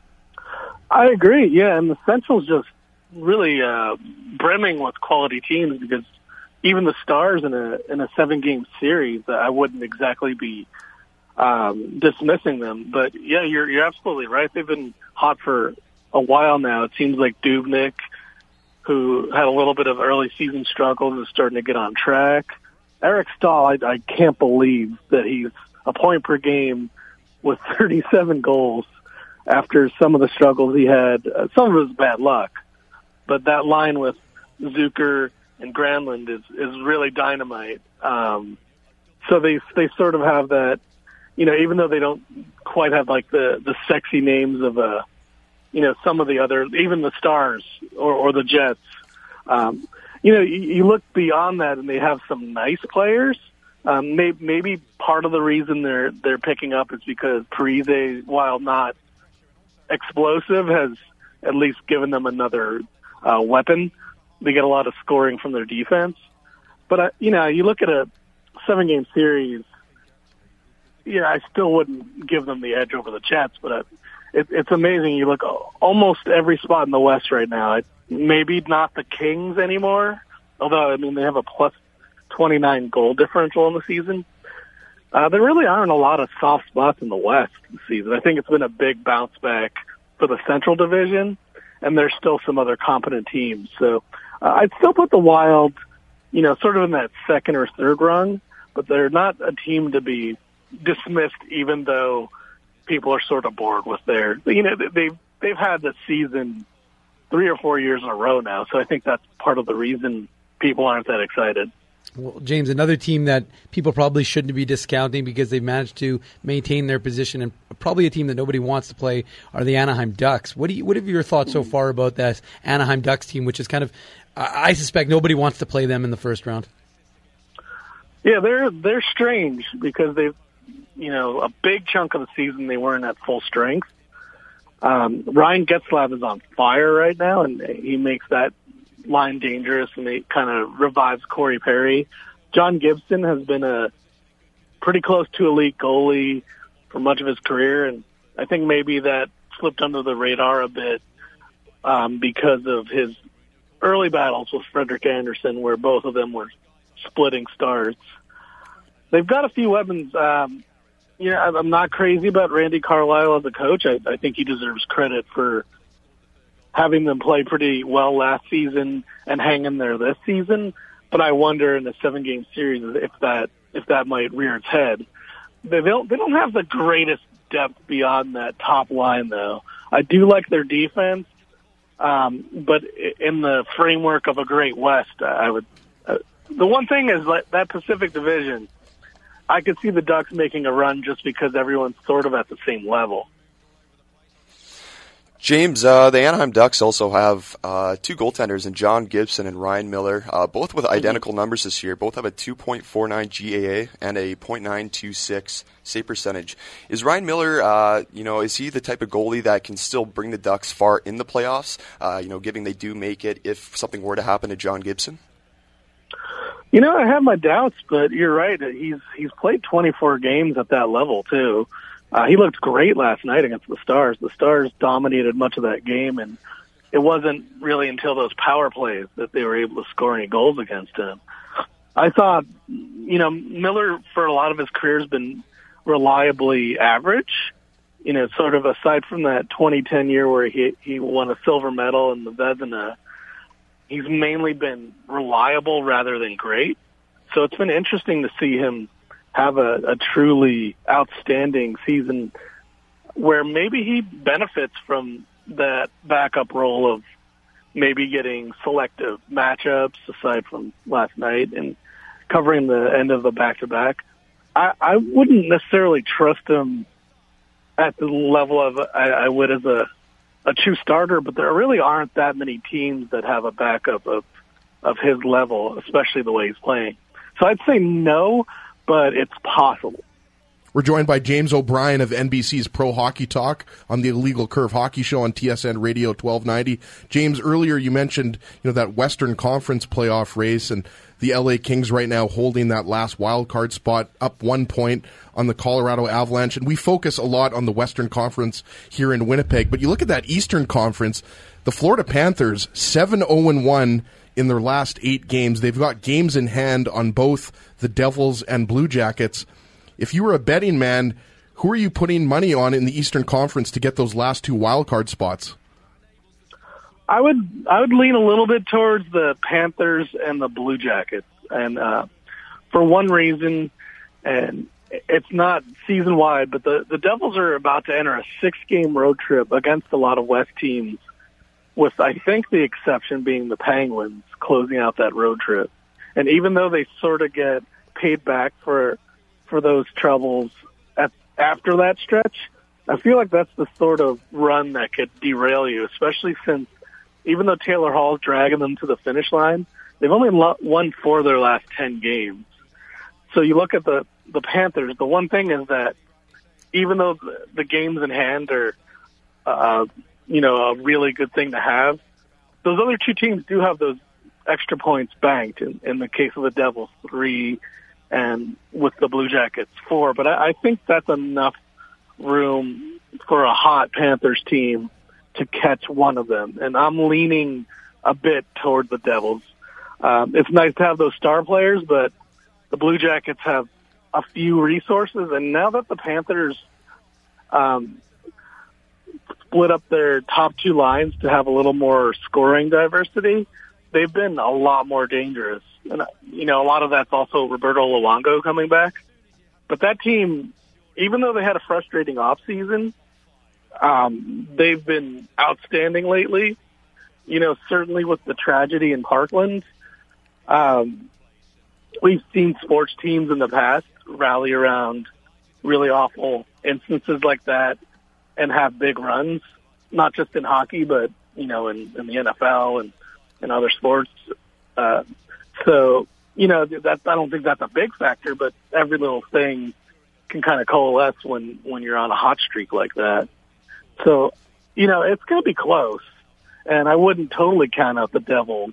I agree, yeah, and the Central's just really uh, brimming with quality teams, because even the Stars in a in a seven-game series, I wouldn't exactly be um, dismissing them. But, yeah, you're you're absolutely right. They've been hot for a while now. It seems like Dubnyk, who had a little bit of early season struggles, is starting to get on track. Eric Staal, I, I can't believe that he's a point per game with thirty-seven goals after some of the struggles he had. Uh, some of it was bad luck, but that line with Zucker and Granlund is, is really dynamite. Um, so they they sort of have that, you know, even though they don't quite have like the, the sexy names of a, you know, some of the other, even the Stars or, or the Jets. Um, you know, you, you look beyond that, and they have some nice players. Um, maybe, maybe part of the reason they're they're picking up is because Parise, while not explosive, has at least given them another uh, weapon. They get a lot of scoring from their defense. But, uh, you know, you look at a seven-game series, yeah, I still wouldn't give them the edge over the Jets, but uh, it, it's amazing. You look almost every spot in the West right now. It, maybe not the Kings anymore, although, I mean, they have a plus twenty-nine goal differential in the season. Uh, there really aren't a lot of soft spots in the West this season. I think it's been a big bounce back for the Central Division, and there's still some other competent teams. So uh, I'd still put the Wild, you know, sort of in that second or third rung, but they're not a team to be dismissed, even though people are sort of bored with their, you know, they've, they've had this season three or four years in a row now. So I think that's part of the reason people aren't that excited. Well, James, another team that people probably shouldn't be discounting because they've managed to maintain their position, and probably a team that nobody wants to play, are the Anaheim Ducks. What do you, what have your thoughts so far about that Anaheim Ducks team, which is kind of, I suspect nobody wants to play them in the first round? Yeah, they're they're strange because they've, you know, a big chunk of the season they weren't at full strength. Um, Ryan Getzlaf is on fire right now, and he makes that line dangerous, and it kind of revives Corey Perry. John Gibson has been a pretty close to elite goalie for much of his career, and I think maybe that slipped under the radar a bit um, because of his early battles with Frederik Andersen, where both of them were splitting starts. They've got a few weapons. Um, you know, I'm not crazy about Randy Carlyle as a coach. I, I think he deserves credit for having them play pretty well last season and hang in there this season. But I wonder in a seven-game series if that if that might rear its head. They don't they don't have the greatest depth beyond that top line, though. I do like their defense, um, but in the framework of a great West, I would. Uh, the one thing is that, that Pacific Division, I could see the Ducks making a run just because everyone's sort of at the same level. James, uh, the Anaheim Ducks also have uh, two goaltenders in John Gibson and Ryan Miller, uh, both with identical numbers this year. Both have a two point four nine G A A and a point nine two six save percentage. Is Ryan Miller, uh, you know, is he the type of goalie that can still bring the Ducks far in the playoffs, uh, you know, given they do make it if something were to happen to John Gibson? You know, I have my doubts, but you're right. He's he's played twenty-four games at that level, too. Uh, he looked great last night against the Stars. The Stars dominated much of that game, and it wasn't really until those power plays that they were able to score any goals against him. I thought, you know, Miller, for a lot of his career, has been reliably average. You know, sort of aside from that twenty ten year where he he won a silver medal in the Vezina, he's mainly been reliable rather than great. So it's been interesting to see him have a, a truly outstanding season where maybe he benefits from that backup role of maybe getting selective matchups aside from last night and covering the end of the back-to-back. I, I wouldn't necessarily trust him at the level of I, I would as a, a true starter, but there really aren't that many teams that have a backup of, of his level, especially the way he's playing. So I'd say no, but it's possible. We're joined by James O'Brien of N B C's Pro Hockey Talk on the Illegal Curve Hockey Show on T S N Radio twelve ninety. James, earlier you mentioned, you know, that Western Conference playoff race and the L A Kings right now holding that last wild card spot, up one point on the Colorado Avalanche. And we focus a lot on the Western Conference here in Winnipeg, but you look at that Eastern Conference, the Florida Panthers, seven oh and one in their last eight games. They've got games in hand on both the Devils and Blue Jackets. If you were a betting man, who are you putting money on in the Eastern Conference to get those last two wildcard spots? I would I would lean a little bit towards the Panthers and the Blue Jackets, and uh, for one reason, and it's not season wide, but the the Devils are about to enter a six game road trip against a lot of West teams, with I think the exception being the Penguins closing out that road trip. And even though they sort of get paid back for for those troubles at, after that stretch, I feel like that's the sort of run that could derail you, especially since even though Taylor Hall's dragging them to the finish line, they've only won four of their last ten games. So you look at the, the Panthers, the one thing is that even though the, the games in hand are uh, you know, a really good thing to have. Those other two teams do have those extra points banked. In, in the case of the Devils, three, and with the Blue Jackets, four. But I, I think that's enough room for a hot Panthers team to catch one of them. And I'm leaning a bit toward the Devils. Um, it's nice to have those star players, but the Blue Jackets have a few resources. And now that the Panthers um, split up their top two lines to have a little more scoring diversity, they've been a lot more dangerous. And, you know, a lot of that's also Roberto Luongo coming back. But that team, even though they had a frustrating offseason, um, they've been outstanding lately. You know, certainly with the tragedy in Parkland, um, we've seen sports teams in the past rally around really awful instances like that and have big runs, not just in hockey, but, you know, in, in the N F L and, and other sports. Uh, so, you know, that, I don't think that's a big factor, but every little thing can kind of coalesce when, when you're on a hot streak like that. So, you know, it's going to be close, and I wouldn't totally count out the Devils.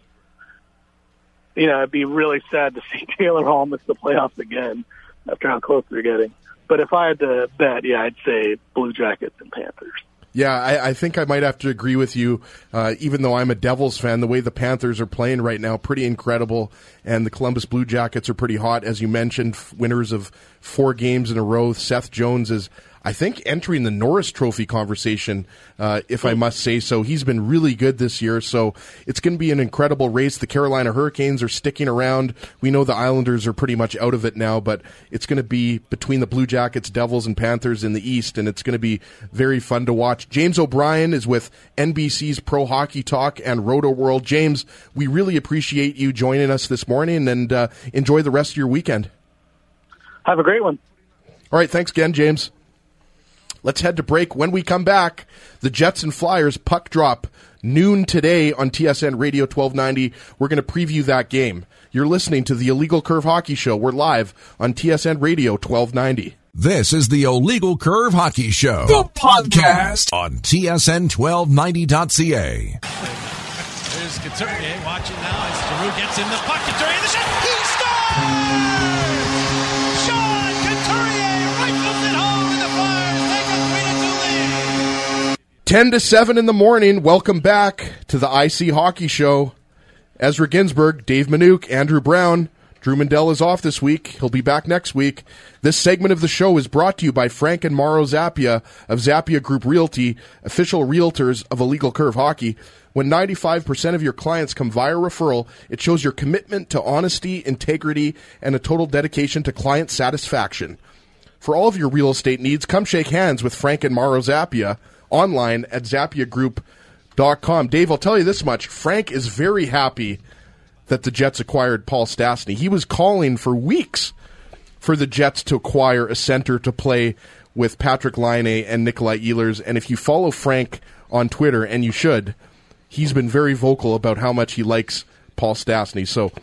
You know, it'd be really sad to see Taylor Hall miss the playoffs again after how close they're getting. But if I had to bet, yeah, I'd say Blue Jackets and Panthers. Yeah, I, I think I might have to agree with you, uh, even though I'm a Devils fan. The way the Panthers are playing right now, pretty incredible, and the Columbus Blue Jackets are pretty hot. As you mentioned, winners of four games in a row. Seth Jones is, I think, entering the Norris Trophy conversation, uh, if I must say so. He's been really good this year, so it's going to be an incredible race. The Carolina Hurricanes are sticking around. We know the Islanders are pretty much out of it now, but it's going to be between the Blue Jackets, Devils, and Panthers in the East, and it's going to be very fun to watch. James O'Brien is with N B C's Pro Hockey Talk and Roto World. James, we really appreciate you joining us this morning, and uh, enjoy the rest of your weekend. Have a great one. All right, thanks again, James. Let's head to break. When we come back, the Jets and Flyers puck drop noon today on T S N Radio twelve ninety. We're going to preview that game. You're listening to the Illegal Curve Hockey Show. We're live on T S N Radio twelve ninety. This is the Illegal Curve Hockey Show, the podcast on T S N twelve ninety dot c a. There's Couturier watching now as Giroux gets in the puck. Couturier in the shot. He scores! Sean Couturier rifles it home, and the Flyers take a three to two lead. ten to seven in the morning. Welcome back to the I C Hockey Show. Ezra Ginsburg, Dave Minuk, Andrew Brown. Drew Mandel is off this week. He'll be back next week. This segment of the show is brought to you by Frank and Mauro Zappia of Zappia Group Realty, official realtors of Illegal Curve Hockey. When ninety-five percent of your clients come via referral, it shows your commitment to honesty, integrity, and a total dedication to client satisfaction. For all of your real estate needs, come shake hands with Frank and Mauro Zappia online at zappia group dot com. Dave, I'll tell you this much. Frank is very happy that the Jets acquired Paul Stastny. He was calling for weeks for the Jets to acquire a center to play with Patrick Laine and Nikolai Ehlers. And if you follow Frank on Twitter, and you should, he's been very vocal about how much he likes Paul Stastny. So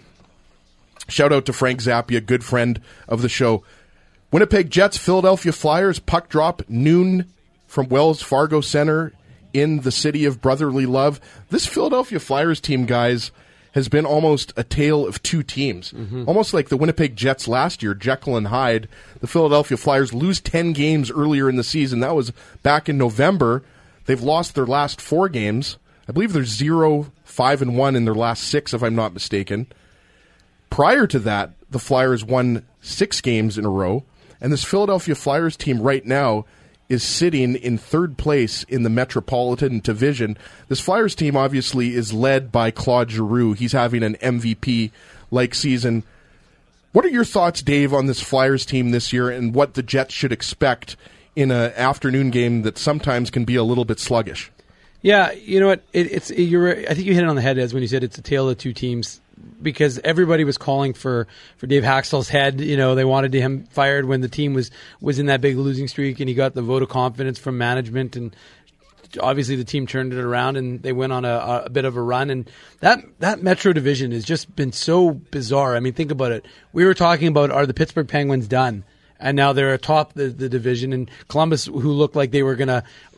shout out to Frank Zappia, good friend of the show. Winnipeg Jets, Philadelphia Flyers, puck drop noon from Wells Fargo Center in the city of brotherly love. This Philadelphia Flyers team, guys, has been almost a tale of two teams. Mm-hmm. Almost like the Winnipeg Jets last year, Jekyll and Hyde. The Philadelphia Flyers lose ten games earlier in the season. That was back in November. They've lost their last four games. I believe they're zero, five, and one in their last six, if I'm not mistaken. Prior to that, the Flyers won six games in a row. And this Philadelphia Flyers team right now is sitting in third place in the Metropolitan Division. This Flyers team obviously is led by Claude Giroux. He's having an M V P-like season. What are your thoughts, Dave, on this Flyers team this year and what the Jets should expect in an afternoon game that sometimes can be a little bit sluggish? Yeah, you know what? It, it's it, you're. I think you hit it on the head, as when you said it's a tale of two teams, because everybody was calling for, for Dave Haxtell's head. You know, they wanted him fired when the team was, was in that big losing streak, and he got the vote of confidence from management, and obviously the team turned it around and they went on a, a bit of a run. And that that Metro division has just been so bizarre. I mean, think about it. We were talking about, are the Pittsburgh Penguins done? And now they're atop the, the division, and Columbus, who looked like they were going to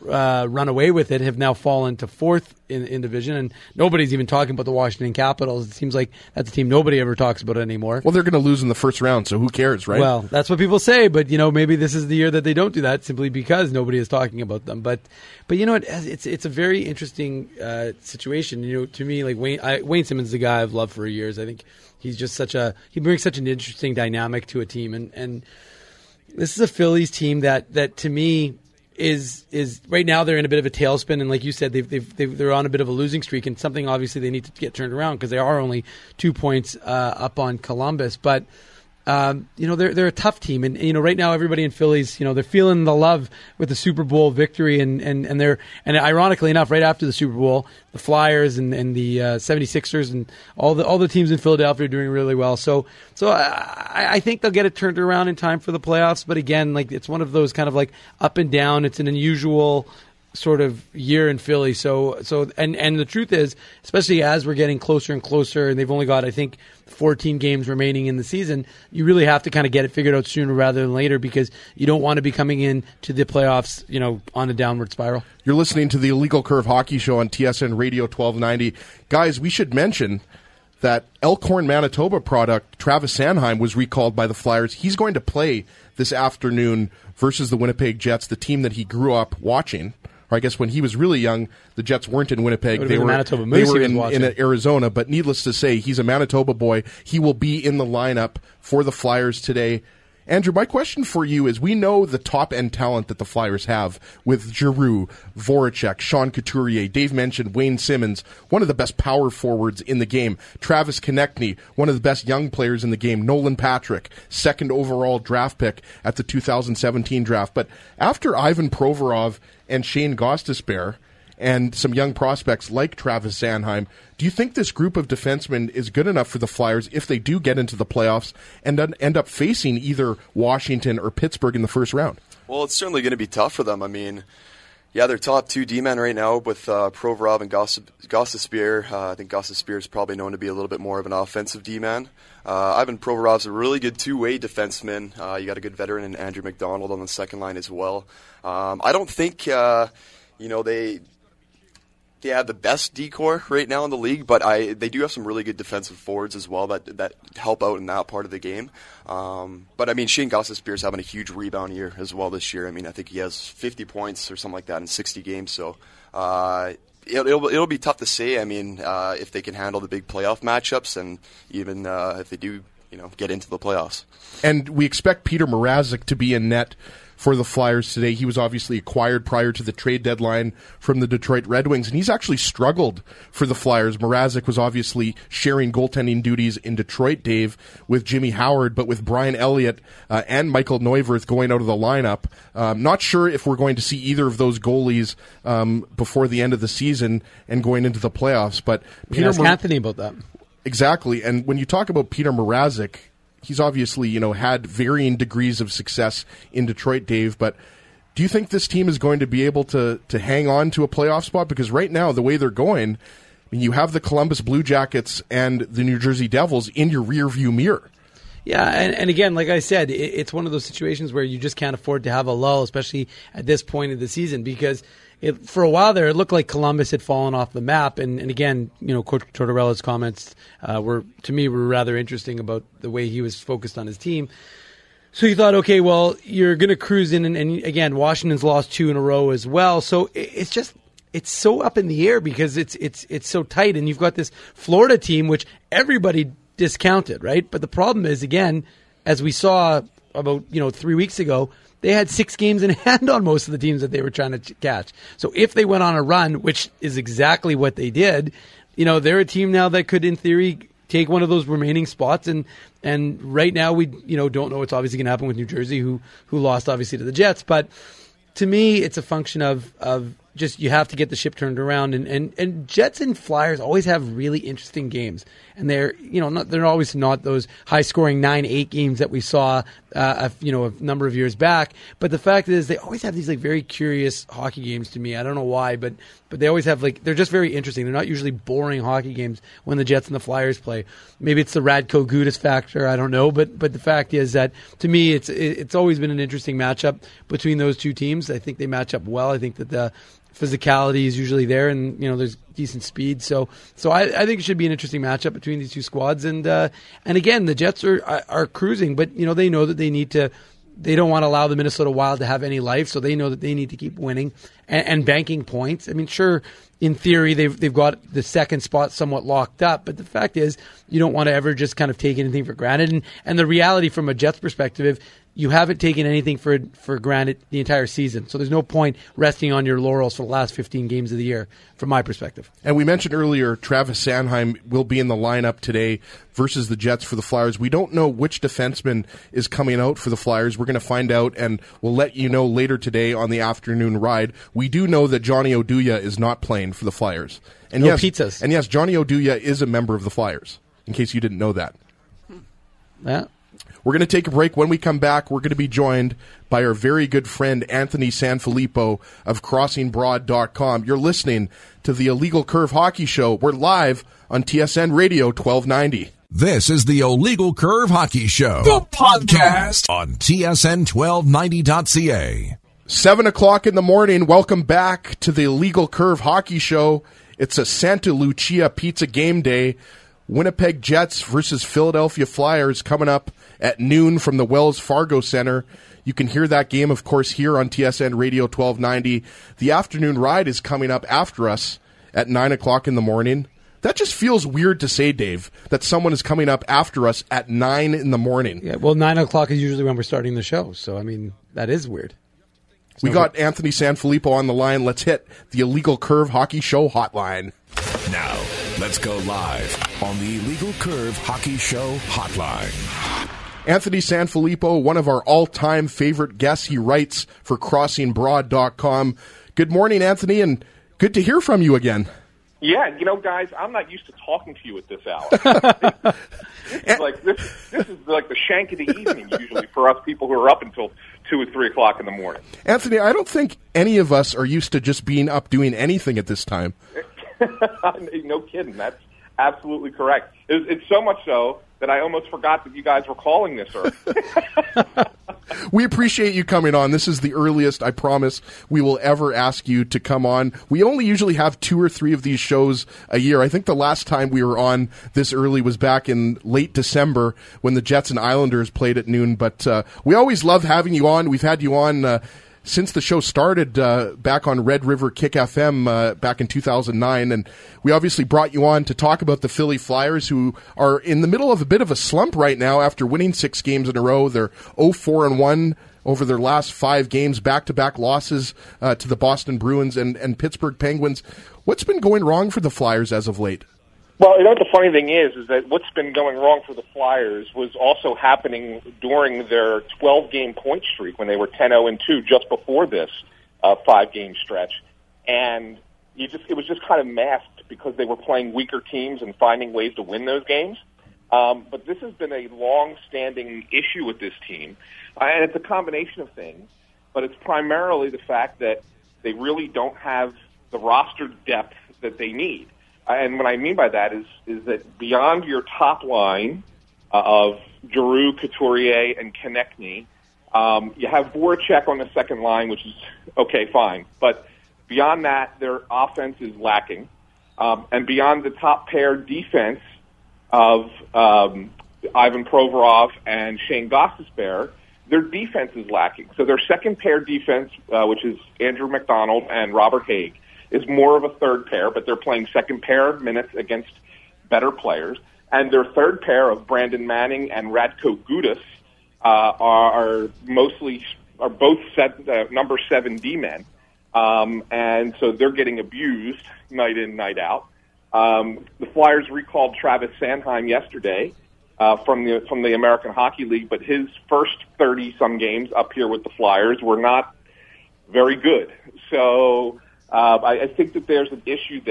uh, run away with it, have now fallen to fourth in, in division, and nobody's even talking about the Washington Capitals. It seems like that's a team nobody ever talks about anymore. Well, they're going to lose in the first round, so who cares, right? Well, that's what people say, but you know, maybe this is the year that they don't do that simply because nobody is talking about them. But, but you know, it, it's it's a very interesting uh, situation. You know, to me, like Wayne I, Wayne Simmons is the guy I've loved for years. I think he's just such a he brings such an interesting dynamic to a team, and and this is a Phillies team that that to me. Is is right now they're in a bit of a tailspin, and like you said, they've, they've, they've they're on a bit of a losing streak, and something obviously they need to get turned around because they are only two points uh, up on Columbus. But um, you know they're they're a tough team, and you know right now everybody in Phillies, you know they're feeling the love with the Super Bowl victory, and and and they're and ironically enough, right after the Super Bowl, the Flyers and and the uh, seventy-sixers and all the all the teams in Philadelphia are doing really well. So so I, I think they'll get it turned around in time for the playoffs. But again, like it's one of those kind of like up and down. It's an unusual sort of year in Philly. So so and and the truth is, especially as we're getting closer and closer, and they've only got I think fourteen games remaining in the season, you really have to kind of get it figured out sooner rather than later because you don't want to be coming in to the playoffs, you know, on a downward spiral. You're listening to the Illegal Curve Hockey Show on T S N Radio twelve ninety. Guys, we should mention that Elkhorn, Manitoba product, Travis Sanheim, was recalled by the Flyers. He's going to play this afternoon versus the Winnipeg Jets, the team that he grew up watching. Or I guess when he was really young, the Jets weren't in Winnipeg. They were, Manitoba they Moose were in, in in Arizona. But needless to say, he's a Manitoba boy. He will be in the lineup for the Flyers today. Andrew, my question for you is, we know the top-end talent that the Flyers have with Giroux, Voracek, Sean Couturier. Dave mentioned Wayne Simmons, one of the best power forwards in the game. Travis Konechny, one of the best young players in the game. Nolan Patrick, second overall draft pick at the two thousand seventeen draft. But after Ivan Provorov and Shane Gostisbehere and some young prospects like Travis Sanheim, do you think this group of defensemen is good enough for the Flyers if they do get into the playoffs and then end up facing either Washington or Pittsburgh in the first round? Well, it's certainly going to be tough for them. I mean, yeah, they're top two D-men right now with uh, Provorov and Gostisbehere. Uh, I think Gostisbehere is probably known to be a little bit more of an offensive D-man. Uh, Ivan Provorov's a really good two-way defenseman. Uh, you got a good veteran in Andrew McDonald on the second line as well. Um, I don't think, uh, you know, they... They have the best D-core right now in the league, but I they do have some really good defensive forwards as well that that help out in that part of the game. Um, but, I mean, Shane Gostisbehere is having a huge rebound year as well this year. I mean, I think he has fifty points or something like that in sixty games. So uh, it, it'll, it'll be tough to say, I mean, uh, if they can handle the big playoff matchups and even uh, if they do, you know, get into the playoffs. And we expect Peter Mrazek to be in net for the Flyers today. He was obviously acquired prior to the trade deadline from the Detroit Red Wings, and he's actually struggled for the Flyers. Mrazek was obviously sharing goaltending duties in Detroit, Dave, with Jimmy Howard, but with Brian Elliott uh, and Michael Neuwirth going out of the lineup, um, not sure if we're going to see either of those goalies um, before the end of the season and going into the playoffs. But Peter ask Mar- Anthony about that. Exactly, and when you talk about Peter Mrazek, he's obviously, you know, had varying degrees of success in Detroit, Dave, but do you think this team is going to be able to, to hang on to a playoff spot? Because right now, the way they're going, I mean, you have the Columbus Blue Jackets and the New Jersey Devils in your rearview mirror. Yeah, and, and again, like I said, it, it's one of those situations where you just can't afford to have a lull, especially at this point of the season, because it, for a while there, it looked like Columbus had fallen off the map. And, and again, you know, Coach Tortorella's comments uh, were, to me, were rather interesting about the way he was focused on his team. So you thought, okay, well, you're going to cruise in, and, and again, Washington's lost two in a row as well. So it, it's just, it's so up in the air because it's it's it's so tight, and you've got this Florida team which everybody discounted, right? But the problem is, again, as we saw about you know three weeks ago, they had six games in hand on most of the teams that they were trying to catch. So if they went on a run, which is exactly what they did, you know, they're a team now that could, in theory, take one of those remaining spots. And and right now we you know don't know what's obviously going to happen with New Jersey, who who lost obviously to the Jets. But to me, it's a function of of just you have to get the ship turned around. And, and, and Jets and Flyers always have really interesting games. And they're, you know, not, they're always not those high-scoring nine eight games that we saw uh, a, you know, a number of years back. But the fact is, they always have these like very curious hockey games to me. I don't know why, but but they always have like they're just very interesting. They're not usually boring hockey games when the Jets and the Flyers play. Maybe it's the Radko Gudas factor. I don't know, but but the fact is that to me, it's it's always been an interesting matchup between those two teams. I think they match up well. I think that the physicality is usually there, and you know there's decent speed. So, so I, I think it should be an interesting matchup between these two squads. And uh, and again, the Jets are, are are cruising, but you know they know that they need to. They don't want to allow the Minnesota Wild to have any life, so they know that they need to keep winning and, and banking points. I mean, sure, in theory they've they've got the second spot somewhat locked up, but the fact is you don't want to ever just kind of take anything for granted. And and the reality from a Jets perspective, you haven't taken anything for for granted the entire season. So there's no point resting on your laurels for the last fifteen games of the year, from my perspective. And we mentioned earlier, Travis Sanheim will be in the lineup today versus the Jets for the Flyers. We don't know which defenseman is coming out for the Flyers. We're going to find out, and we'll let you know later today on the afternoon ride. We do know that Johnny Oduya is not playing for the Flyers. And no yes, pizzas. And yes, Johnny Oduya is a member of the Flyers, in case you didn't know that. Yeah. We're going to take a break. When we come back, we're going to be joined by our very good friend Anthony Sanfilippo of crossing broad dot com. You're listening to the Illegal Curve Hockey Show. We're live on T S N Radio twelve ninety. This is the Illegal Curve Hockey Show, the podcast on T S N twelve ninety dot C A. Seven o'clock in the morning. Welcome back to the Illegal Curve Hockey Show. It's a Santa Lucia Pizza game day. Winnipeg Jets versus Philadelphia Flyers coming up at noon from the Wells Fargo Center. You can hear that game, of course, here on T S N Radio twelve ninety. The afternoon ride is coming up after us at nine o'clock in the morning. That just feels weird to say, Dave, that someone is coming up after us at nine in the morning. Yeah, well, nine o'clock is usually when we're starting the show, so, I mean, that is weird. It's we no got good. Anthony Sanfilippo on the line. Let's hit the Illegal Curve Hockey Show hotline. Now, let's go live on the Illegal Curve Hockey Show hotline. Anthony Sanfilippo, one of our all-time favorite guests. He writes for crossing broad dot com. Good morning, Anthony, and good to hear from you again. Yeah, you know, guys, I'm not used to talking to you at this hour. this is like this. This is like the shank of the evening usually for us people who are up until two or three o'clock in the morning. Anthony, I don't think any of us are used to just being up doing anything at this time. No kidding. That's absolutely correct. It's, it's so much so that I almost forgot that you guys were calling this early. We appreciate you coming on. This is the earliest, I promise, we will ever ask you to come on. We only usually have two or three of these shows a year. I think the last time we were on this early was back in late December when the Jets and Islanders played at noon. But uh, we always love having you on. We've had you on uh, since the show started uh, back on Red River Kick F M uh, back in two thousand nine. And we obviously brought you on to talk about the Philly Flyers, who are in the middle of a bit of a slump right now after winning six games in a row. They're oh four and one over their last five games, back-to-back losses uh, to the Boston Bruins and, and Pittsburgh Penguins. What's been going wrong for the Flyers as of late? Well, you know what the funny thing is, is that what's been going wrong for the Flyers was also happening during their twelve-game point streak when they were ten oh and two just before this uh, five-game stretch. And you just it was just kind of masked because they were playing weaker teams and finding ways to win those games. Um, but this has been a long-standing issue with this team, uh, and it's a combination of things. But it's primarily the fact that they really don't have the roster depth that they need. And what I mean by that is is that beyond your top line uh, of Giroux, Couturier, and Konechny, um, you have Voracek on the second line, which is okay, fine. But beyond that, their offense is lacking. Um, and beyond the top pair defense of um, Ivan Provorov and Shane Gostisbehere, their defense is lacking. So their second pair defense, uh, which is Andrew McDonald and Robert Haig, is more of a third pair, but they're playing second pair minutes against better players. And their third pair of Brandon Manning and Radko Gudas uh, are mostly are both set, uh, number seven D men, um, and so they're getting abused night in, night out. Um, the Flyers recalled Travis Sanheim yesterday uh, from the from the American Hockey League, but his first thirty some games up here with the Flyers were not very good. So. Uh, I, I think that there's an issue there.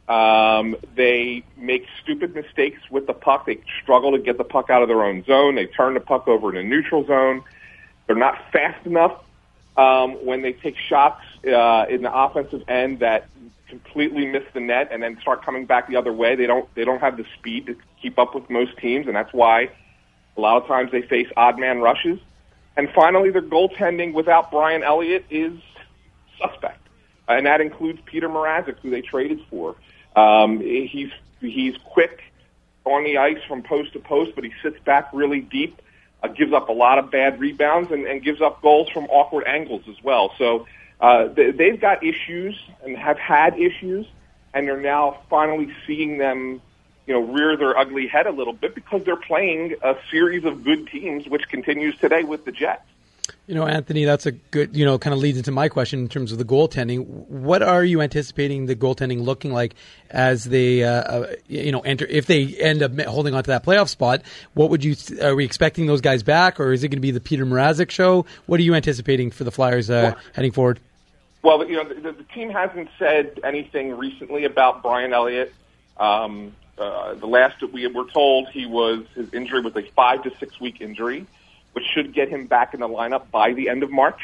Um, they make stupid mistakes with the puck. They struggle to get the puck out of their own zone. They turn the puck over in a neutral zone. They're not fast enough um, when they take shots uh, in the offensive end that completely miss the net and then start coming back the other way. They don't. They don't have the speed to keep up with most teams, and that's why a lot of times they face odd man rushes. And finally, their goaltending without Brian Elliott is suspect, and that includes Peter Mrazek, who they traded for. Um, he's he's quick on the ice from post to post, but he sits back really deep, uh, gives up a lot of bad rebounds, and, and gives up goals from awkward angles as well. So uh, they, they've got issues and have had issues, and they're now finally seeing them, you know, rear their ugly head a little bit because they're playing a series of good teams, which continues today with the Jets. You know, Anthony, that's a good, you know, kind of leads into my question in terms of the goaltending. What are you anticipating the goaltending looking like as they, uh, uh, you know, enter, if they end up holding on to that playoff spot? What would you, are we expecting those guys back, or is it going to be the Peter Mrazek show? What are you anticipating for the Flyers uh, well, heading forward? Well, you know, the, the team hasn't said anything recently about Brian Elliott. Um, uh, the last that we were told, he was, his injury was a five to six week injury, which should get him back in the lineup by the end of March.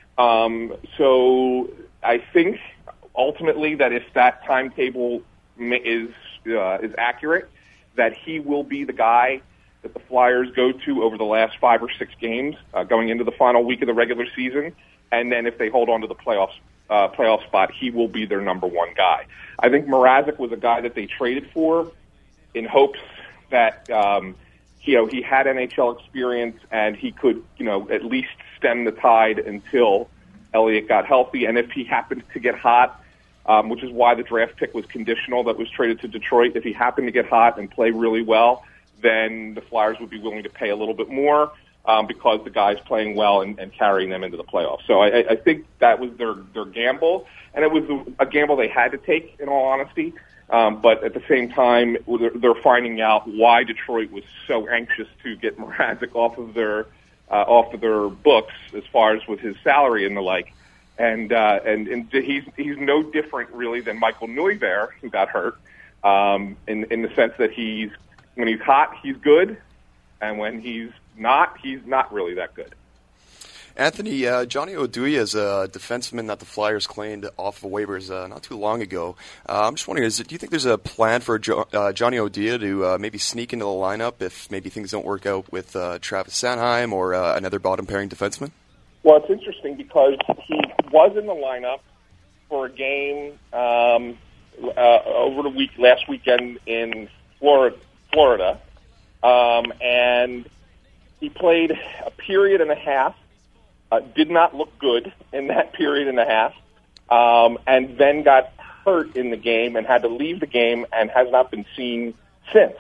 Um, so I think ultimately that if that timetable is uh, is accurate, that he will be the guy that the Flyers go to over the last five or six games uh, going into the final week of the regular season. And then if they hold on to the playoffs, uh, playoff spot, he will be their number one guy. I think Mrazek was a guy that they traded for in hopes that um, – you know, he had N H L experience and he could, you know, at least stem the tide until Elliott got healthy. And if he happened to get hot, um, which is why the draft pick was conditional that was traded to Detroit, if he happened to get hot and play really well, then the Flyers would be willing to pay a little bit more um, because the guy's playing well and, and carrying them into the playoffs. So I, I think that was their, their gamble, and it was a gamble they had to take, in all honesty. Um, but at the same time, they're finding out why Detroit was so anxious to get Mrazek off of their uh, off of their books, as far as with his salary and the like. And uh, and, and he's he's no different really than Michael Neuvirth, who got hurt, um, in in the sense that he's when he's hot, he's good, and when he's not, he's not really that good. Anthony, uh, Johnny Oduya is a defenseman that the Flyers claimed off of waivers uh, not too long ago. Uh, I'm just wondering, is it, do you think there's a plan for jo- uh, Johnny Oduya to uh, maybe sneak into the lineup if maybe things don't work out with uh, Travis Sanheim or uh, another bottom-pairing defenseman? Well, it's interesting because he was in the lineup for a game um, uh, over the week last weekend in Florida, Florida, um, and he played a period and a half. Uh, did not look good in that period and a half, um, and then got hurt in the game and had to leave the game and has not been seen since.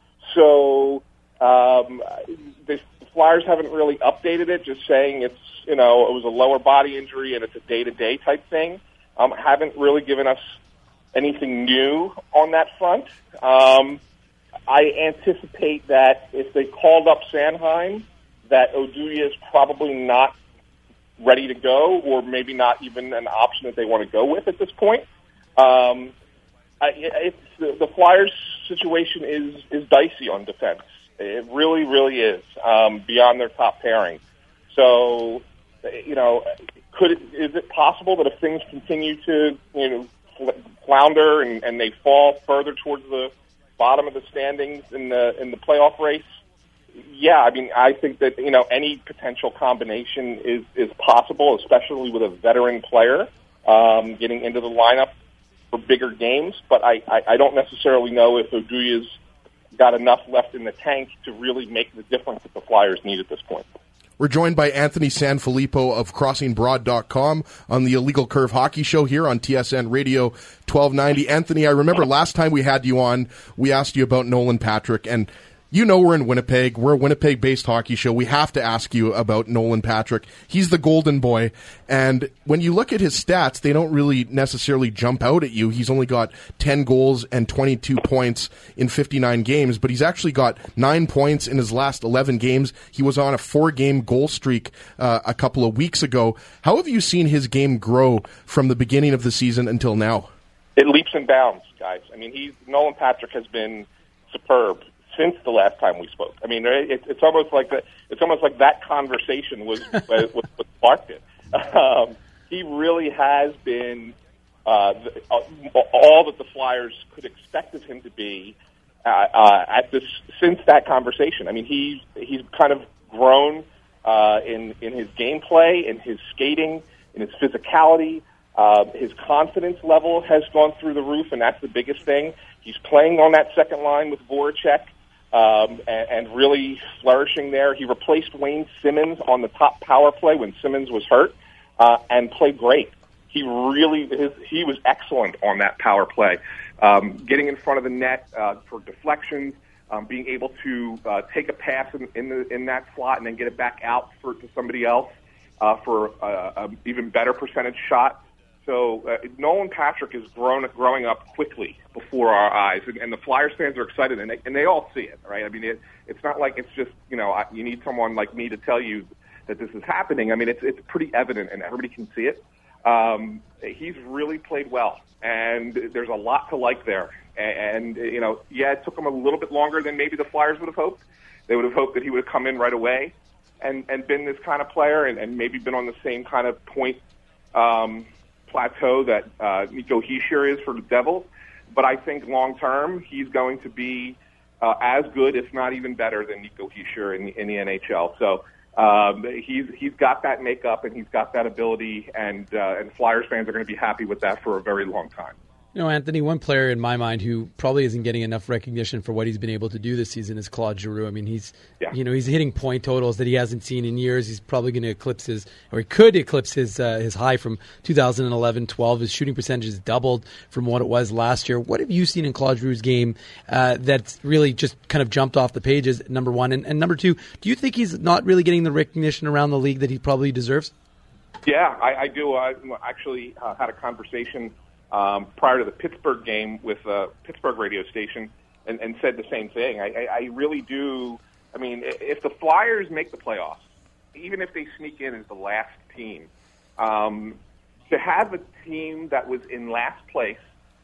So um, the Flyers haven't really updated it, just saying it's, you know, it was a lower body injury and it's a day-to-day type thing. Um, haven't really given us anything new on that front. Um, I anticipate that if they called up Sanheim, that Oduya is probably not ready to go, or maybe not even an option that they want to go with at this point. Um, I, it's, the, the Flyers' situation is is dicey on defense. It really, really is, um, beyond their top pairing. So, you know, could it, is it possible that if things continue to, you know, flounder and, and they fall further towards the bottom of the standings in the in the playoff race? Yeah, I mean, I think that, you know, any potential combination is, is possible, especially with a veteran player um, getting into the lineup for bigger games. But I, I, I don't necessarily know if Oduya's got enough left in the tank to really make the difference that the Flyers need at this point. We're joined by Anthony Sanfilippo of crossing broad dot com on the Illegal Curve Hockey Show here on T S N Radio twelve ninety. Anthony, I remember last time we had you on, we asked you about Nolan Patrick, and you know we're in Winnipeg. We're a Winnipeg-based hockey show. We have to ask you about Nolan Patrick. He's the golden boy, and when you look at his stats, they don't really necessarily jump out at you. He's only got ten goals and twenty-two points in fifty-nine games, but he's actually got nine points in his last eleven games. He was on a four-game goal streak uh, a couple of weeks ago. How have you seen his game grow from the beginning of the season until now? it leaps and bounds, guys. I mean, he's Nolan Patrick has been superb since the last time we spoke. I mean, it, it's almost like the, it's almost like that conversation was was what sparked it. Um, he really has been uh, the, uh, all that the Flyers could expect of him to be uh, uh, at this since that conversation. I mean, he's he's kind of grown uh, in in his gameplay, in his skating, in his physicality. Uh, his confidence level has gone through the roof, and that's the biggest thing. He's playing on that second line with Voracek um, and, and really flourishing there. He replaced Wayne Simmons on the top power play when Simmons was hurt uh, and played great. He really his, he was excellent on that power play, um, getting in front of the net uh, for deflections, um, being able to uh, take a pass in, in, the, in that slot and then get it back out for to somebody else uh, for uh, an even better percentage shot. So uh, Nolan Patrick is grown, growing up quickly before our eyes, and, and the Flyers fans are excited, and they, and they all see it, right? I mean, it, it's not like it's just, you know, you need someone like me to tell you that this is happening. I mean, it's it's pretty evident, and everybody can see it. Um, he's really played well, and there's a lot to like there. And, and, you know, yeah, it took him a little bit longer than maybe the Flyers would have hoped. They would have hoped that he would have come in right away and, and been this kind of player and, and maybe been on the same kind of point um plateau that uh, Nico Hischier is for the Devils, but I think long term he's going to be uh, as good, if not even better, than Nico Hischier in the, in the N H L. So um, he's he's got that makeup and he's got that ability, and uh, and Flyers fans are going to be happy with that for a very long time. You know, Anthony, one player in my mind who probably isn't getting enough recognition for what he's been able to do this season is Claude Giroux. I mean, he's yeah. you know he's hitting point totals that he hasn't seen in years. He's probably going to eclipse his, or he could eclipse his uh, his high from two thousand eleven twelve. His shooting percentage has doubled from what it was last year. What have you seen in Claude Giroux's game uh, that's really just kind of jumped off the pages? Number one, and, and number two, do you think he's not really getting the recognition around the league that he probably deserves? Yeah, I, I do. I actually uh, had a conversation Um, prior to the Pittsburgh game with a Pittsburgh radio station and, and said the same thing. I, I, I really do. I mean, if the Flyers make the playoffs, even if they sneak in as the last team, um, to have a team that was in last place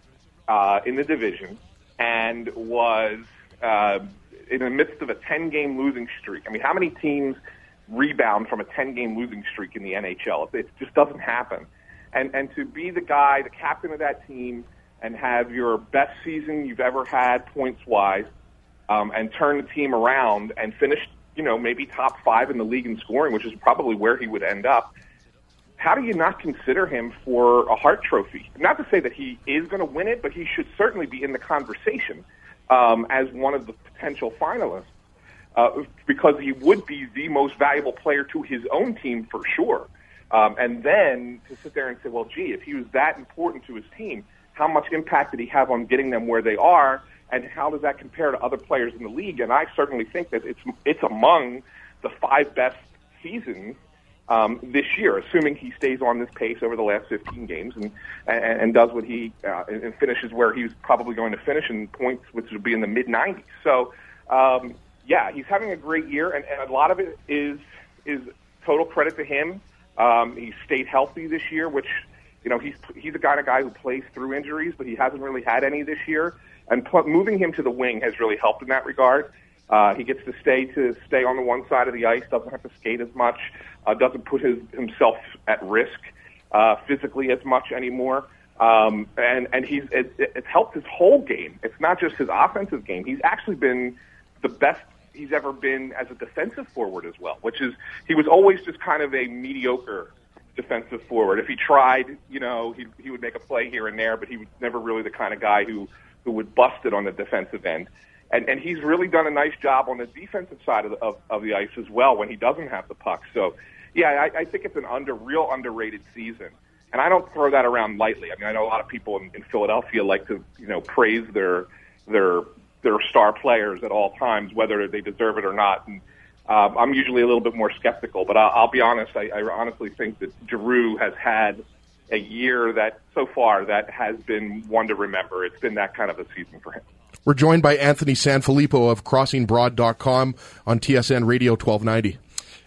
uh, in the division and was uh, in the midst of a ten-game losing streak. I mean, how many teams rebound from a ten-game losing streak in the N H L? It just doesn't happen. And and to be the guy, the captain of that team, and have your best season you've ever had points-wise, um, and turn the team around and finish, you know, maybe top five in the league in scoring, which is probably where he would end up. How do you not consider him for a Hart Trophy? Not to say that he is going to win it, but he should certainly be in the conversation um, as one of the potential finalists, uh, because he would be the most valuable player to his own team for sure. Um, and then to sit there and say, well, gee, if he was that important to his team, how much impact did he have on getting them where they are, and how does that compare to other players in the league? And I certainly think that it's it's among the five best seasons um, this year, assuming he stays on this pace over the last fifteen games and and, and does what he uh, and finishes where he's probably going to finish in points, which would be in the mid nineties. So, um, yeah, he's having a great year, and, and a lot of it is is total credit to him. Um, he stayed healthy this year, which, you know, he's he's a kind of guy who plays through injuries, but he hasn't really had any this year. And pl- moving him to the wing has really helped in that regard. Uh, he gets to stay to stay on the one side of the ice, doesn't have to skate as much, uh, doesn't put his, himself at risk uh, physically as much anymore. Um, and and he's it, it's helped his whole game. It's not just his offensive game. He's actually been the best he's ever been as a defensive forward as well, which is, he was always just kind of a mediocre defensive forward. If he tried, you know, he he would make a play here and there, but he was never really the kind of guy who, who would bust it on the defensive end. And and he's really done a nice job on the defensive side of the, of, of the ice as well when he doesn't have the puck. So, yeah, I, I think it's an under real underrated season. And I don't throw that around lightly. I mean, I know a lot of people in, in Philadelphia like to, you know, praise their their their star players at all times, whether they deserve it or not. And um, I'm usually a little bit more skeptical, but I'll, I'll be honest. I, I honestly think that Giroux has had a year that so far that has been one to remember. It's been that kind of a season for him. We're joined by Anthony Sanfilippo of crossing broad dot com on T S N Radio twelve ninety.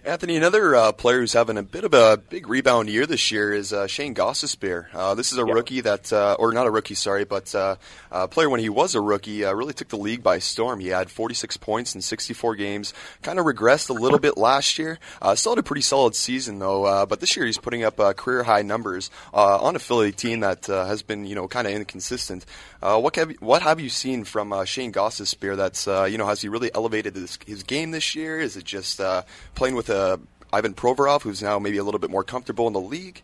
Anthony, another uh, player who's having a bit of a big rebound year this year is uh, Shane Gostisbehere. Uh, this is a yep. rookie that, uh, or not a rookie, sorry, but uh, a player when he was a rookie uh, really took the league by storm. He had forty-six points in sixty-four games, kind of regressed a little bit last year. Uh, still had a pretty solid season, though, uh, but this year he's putting up uh, career-high numbers uh, on a Philly team that uh, has been, you know, kind of inconsistent. Uh, what, have you, what have you seen from uh, Shane Gostisbehere that's, uh, you know, has he really elevated his, his game this year? Is it just uh, playing with a Uh, Ivan Provorov, who's now maybe a little bit more comfortable in the league?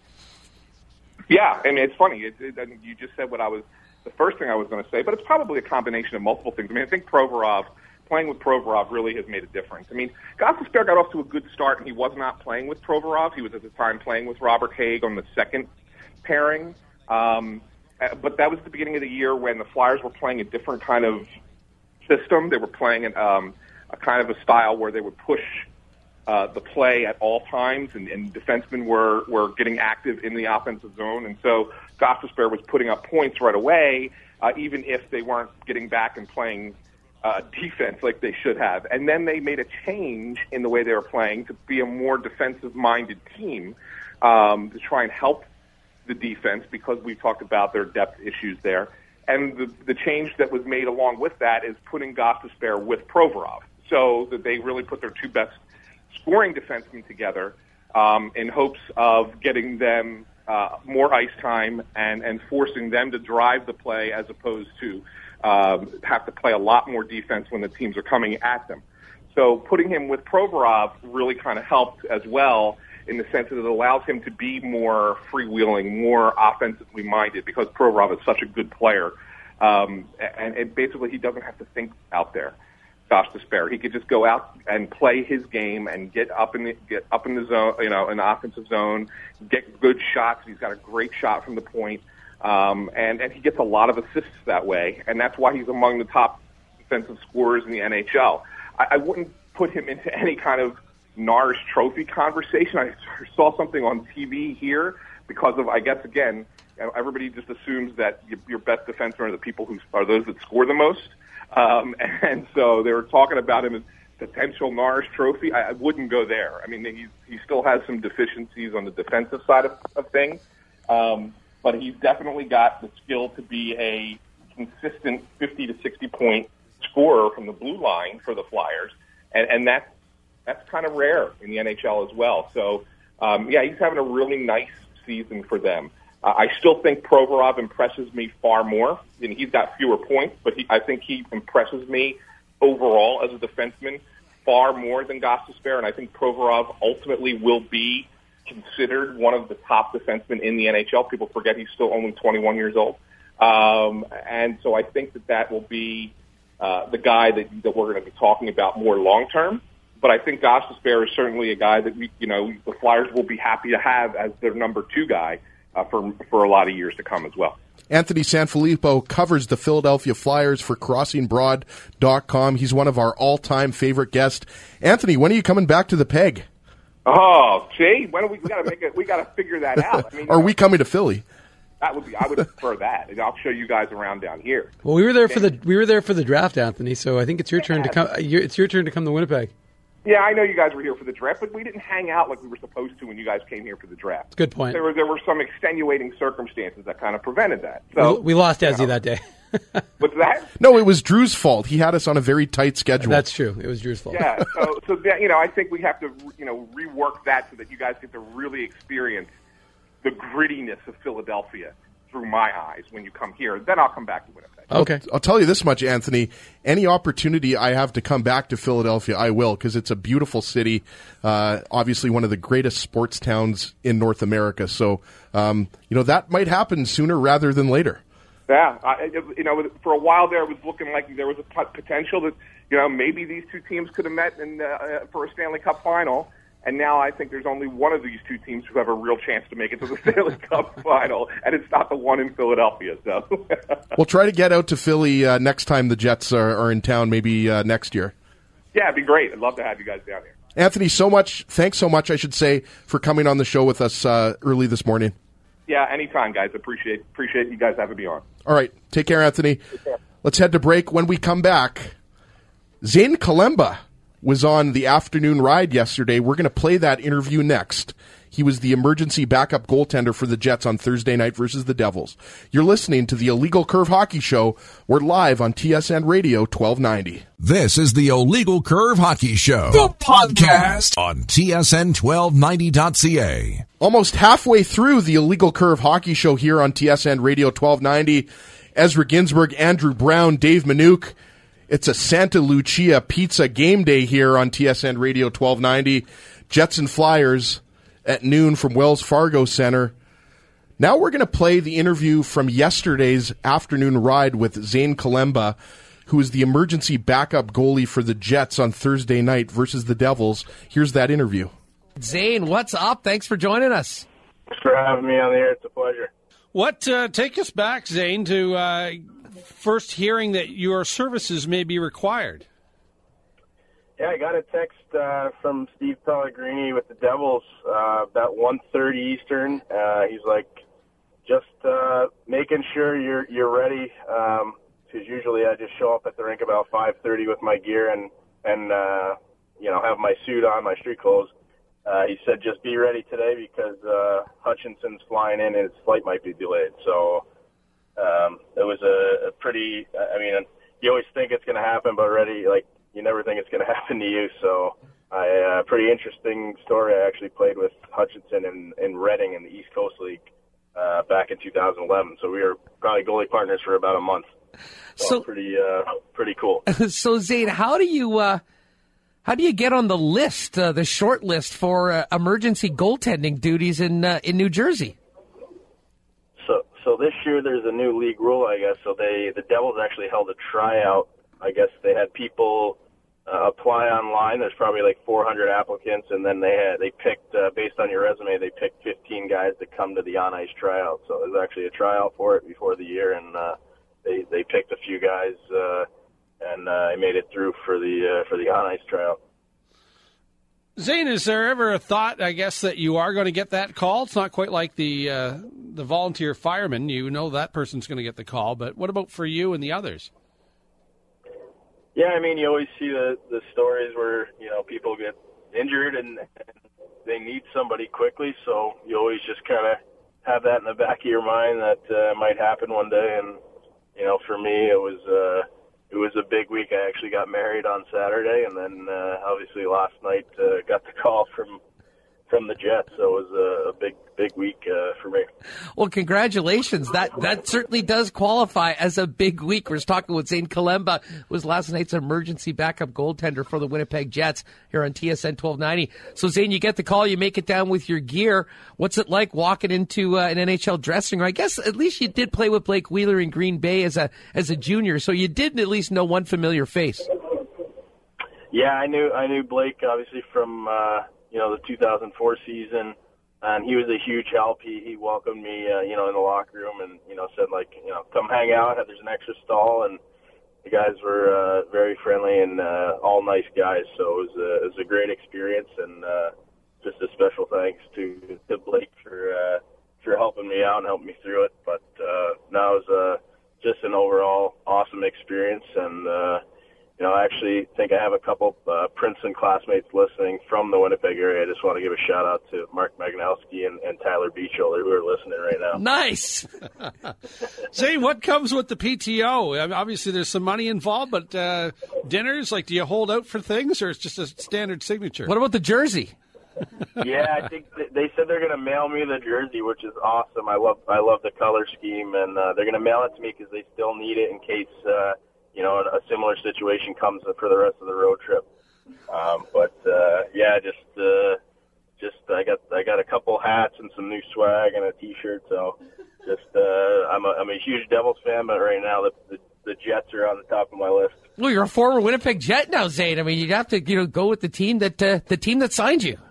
Yeah, I mean, it's funny. It, it, you just said what I was, the first thing I was going to say, but it's probably a combination of multiple things. I mean, I think Provorov, playing with Provorov really has made a difference. I mean, Gostisbehere got off to a good start, and he was not playing with Provorov. He was at the time playing with Robert Haig on the second pairing. Um, but that was the beginning of the year when the Flyers were playing a different kind of system. They were playing an, um, a kind of a style where they would push Uh, the play at all times, and, and defensemen were, were getting active in the offensive zone. And so Gostisbehere was putting up points right away, uh, even if they weren't getting back and playing uh, defense like they should have. And then they made a change in the way they were playing to be a more defensive-minded team um, to try and help the defense, because we talked about their depth issues there. And the, the change that was made along with that is putting Gostisbehere with Provorov, so that they really put their two best scoring defensemen together um, in hopes of getting them uh, more ice time and, and forcing them to drive the play as opposed to um, have to play a lot more defense when the teams are coming at them. So putting him with Provorov really kind of helped as well, in the sense that it allows him to be more freewheeling, more offensively minded, because Provorov is such a good player. Um, and it basically he doesn't have to think out there. Gostisbehere. He could just go out and play his game and get up in the get up in the zone, you know, in the offensive zone, get good shots. He's got a great shot from the point, um, and and he gets a lot of assists that way, and that's why he's among the top defensive scorers in the N H L. I, I wouldn't put him into any kind of Norris Trophy conversation. I saw something on T V here because of, I guess, again, everybody just assumes that your best defensemen are the people who are those that score the most. Um, and so they were talking about him as potential Norris Trophy. I, I wouldn't go there. I mean, he, he still has some deficiencies on the defensive side of, of things, um, but he's definitely got the skill to be a consistent fifty to sixty point scorer from the blue line for the Flyers, and, and that's, that's kind of rare in the N H L as well. So, um, yeah, he's having a really nice season for them. Uh, I still think Provorov impresses me far more. I mean, he's got fewer points, but he, I think he impresses me overall as a defenseman far more than Gostisbehere, and I think Provorov ultimately will be considered one of the top defensemen in the N H L. People forget he's still only twenty-one years old. Um, and so I think that that will be uh, the guy that, that we're going to be talking about more long-term. But I think Gostisbehere is certainly a guy that, we, you know, the Flyers will be happy to have as their number two guy Uh, for for a lot of years to come as well. Anthony Sanfilippo covers the Philadelphia Flyers for crossing broad dot com. He's one of our all-time favorite guests. Anthony, when are you coming back to the Peg? Oh, see, when are we, we got to make it? We got to figure that out. I mean, are we coming to Philly? That would be. I would prefer that. And I'll show you guys around down here. Well, we were there for the we were there for the draft, Anthony. So I think it's your turn to come. It's your turn to come to Winnipeg. Yeah, I know you guys were here for the draft, but we didn't hang out like we were supposed to when you guys came here for the draft. Good point. There were there were some extenuating circumstances that kind of prevented that. So we, we lost Ezzy you know. that day. What's that? No, it was Drew's fault. He had us on a very tight schedule. That's true. It was Drew's fault. Yeah, so so that, you know, I think we have to you know rework that so that you guys get to really experience the grittiness of Philadelphia through my eyes when you come here. Then I'll come back to Winnipeg. Okay. I'll, I'll tell you this much, Anthony. Any opportunity I have to come back to Philadelphia, I will, because it's a beautiful city. Uh, obviously, one of the greatest sports towns in North America. So, um, you know, that might happen sooner rather than later. Yeah. I, you know, for a while there, it was looking like there was a potential that, you know, maybe these two teams could have met in, uh, for a Stanley Cup final. And now I think there's only one of these two teams who have a real chance to make it to the Stanley Cup final, and it's not the one in Philadelphia. So we'll try to get out to Philly uh, next time the Jets are, are in town, maybe uh, next year. Yeah, it'd be great. I'd love to have you guys down here. Anthony, so much, thanks so much, I should say, for coming on the show with us uh, early this morning. Yeah, anytime, guys. Appreciate appreciate you guys having me on. All right. Take care, Anthony. Take care. Let's head to break. When we come back, Zane Kalemba was on the afternoon ride yesterday. We're going to play that interview next. He was the emergency backup goaltender for the Jets on Thursday night versus the Devils. You're listening to the Illegal Curve Hockey Show. We're live on T S N Radio twelve ninety. This is the Illegal Curve Hockey Show, the podcast on T S N twelve ninety dot C A. Almost halfway through the Illegal Curve Hockey Show here on T S N Radio twelve ninety. Ezra Ginsburg, Andrew Brown, Dave Minuk. It's a Santa Lucia pizza game day here on T S N Radio twelve ninety. Jets and Flyers at noon from Wells Fargo Center. Now we're going to play the interview from yesterday's afternoon ride with Zane Kalemba, who is the emergency backup goalie for the Jets on Thursday night versus the Devils. Here's that interview. Zane, what's up? Thanks for joining us. Thanks for having me on the air. It's a pleasure. What, uh, take us back, Zane, to uh, first hearing that your services may be required. Yeah, I got a text uh, from Steve Pellegrini with the Devils uh, about one thirty Eastern. Uh, he's like, just uh, making sure you're you're ready, because um, usually I just show up at the rink about five thirty with my gear and and uh, you know have my suit on, my street clothes. Uh, he said, just be ready today because uh, Hutchinson's flying in and his flight might be delayed. So um, it was a, a pretty. I mean, you always think it's going to happen, but already like. You never think it's going to happen to you. So, I uh, pretty interesting story. I actually played with Hutchinson in, in Reading in the East Coast League uh, back in two thousand eleven. So we were probably goalie partners for about a month. So, so pretty, uh, pretty cool. So Zane, how do you uh, how do you get on the list, uh, the short list for uh, emergency goaltending duties in uh, in New Jersey? So, so this year there's a new league rule, I guess. So they the Devils actually held a tryout. I guess they had people uh, apply online. There's probably like four hundred applicants, and then they had they picked uh, based on your resume. They picked fifteen guys to come to the on ice tryout. So there's actually a tryout for it before the year, and uh, they they picked a few guys, uh, and uh, I made it through for the uh, for the on ice tryout. Zane, is there ever a thought, I guess, that you are going to get that call? It's not quite like the uh, the volunteer fireman. You know that person's going to get the call, but what about for you and the others? Yeah, I mean, you always see the, the stories where, you know, people get injured and, and they need somebody quickly, so you always just kind of have that in the back of your mind that uh, might happen one day. And, you know, for me, it was uh, it was a big week. I actually got married on Saturday, and then uh, obviously last night uh, got the call from from the Jets, so it was a, a big, big week uh, for me. Well, congratulations. That that certainly does qualify as a big week. We're talking with Zane Kalemba, who was last night's emergency backup goaltender for the Winnipeg Jets here on T S N twelve ninety. So, Zane, you get the call, you make it down with your gear. What's it like walking into uh, an N H L dressing room? I guess at least you did play with Blake Wheeler in Green Bay as a as a junior, so you did at least know one familiar face. Yeah, I knew I knew Blake obviously from uh, you know the two thousand four season, and he was a huge help. He he welcomed me, uh, you know, in the locker room, and you know said like, you know, come hang out. There's an extra stall, and the guys were uh, very friendly and uh, all nice guys. So it was a, it was a great experience, and uh, just a special thanks to to Blake for uh, for helping me out and helping me through it. But uh, now it was uh, just an overall awesome experience, and. Uh, You know, I actually think I have a couple uh, Princeton classmates listening from the Winnipeg area. I just want to give a shout out to Mark Magnowski and, and Tyler Beacholder, who are listening right now. Nice. Zane, what comes with the P T O? I mean, obviously, there's some money involved, but uh, dinners, like, do you hold out for things, or it's just a standard signature? What about the jersey? Yeah, I think th- they said they're going to mail me the jersey, which is awesome. I love I love the color scheme, and uh, they're going to mail it to me because they still need it in case. Uh, you know, a similar situation comes for the rest of the road trip. Um, but, uh, yeah, just, uh, just, I got, I got a couple hats and some new swag and a t-shirt. So just, uh, I'm a, I'm a huge Devils fan, but right now the, the, the Jets are on the top of my list. Well, you're a former Winnipeg Jet now, Zane. I mean, you'd have to, you know, go with the team that, uh, the team that signed you.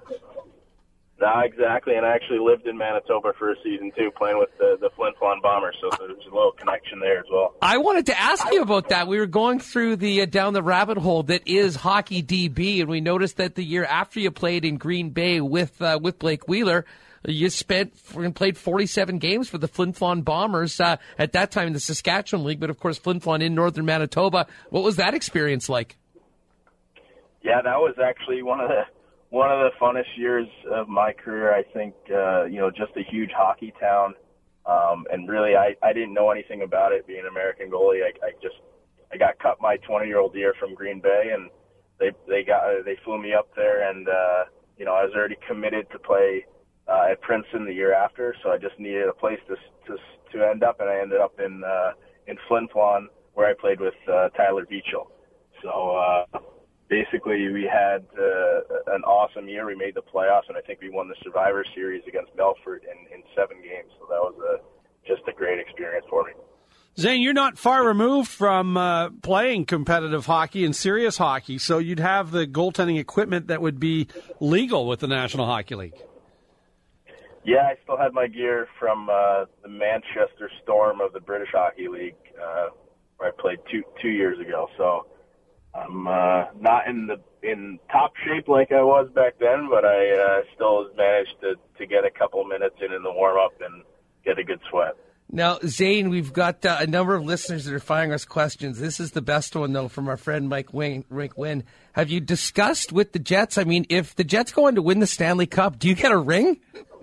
Nah, exactly, and I actually lived in Manitoba for a season, too, playing with the, the Flin Flon Bombers, so there's a little connection there as well. I wanted to ask you about that. We were going through the uh, down the rabbit hole that is Hockey D B, and we noticed that the year after you played in Green Bay with uh, with Blake Wheeler, you spent and played forty-seven games for the Flin Flon Bombers, uh, at that time in the Saskatchewan League, but of course Flin Flon in northern Manitoba. What was that experience like? Yeah, that was actually one of the one of the funnest years of my career. I think, uh, you know, just a huge hockey town. Um, and really, I, I didn't know anything about it being an American goalie. I, I just, I got cut my twenty year old year from Green Bay, and they, they got, they flew me up there, and, uh, you know, I was already committed to play, uh, at Princeton the year after. So I just needed a place to, to, to end up. And I ended up in, uh, in Flin Flon, where I played with, uh, Tyler Beachel. So, uh, basically, we had uh, an awesome year. We made the playoffs, and I think we won the Survivor Series against Melfort in, in seven games. So that was a, just a great experience for me. Zane, you're not far removed from uh, playing competitive hockey and serious hockey, so you'd have the goaltending equipment that would be legal with the National Hockey League. Yeah, I still had my gear from uh, the Manchester Storm of the British Hockey League, uh, where I played two two years ago. So I'm uh, not in the in top shape like I was back then, but I uh, still managed to, to get a couple minutes in in the warm-up and get a good sweat. Now, Zane, we've got uh, a number of listeners that are firing us questions. This is the best one, though, from our friend Mike Wing, Rick Wynn. Have you discussed with the Jets? I mean, if the Jets go on to win the Stanley Cup, do you get a ring?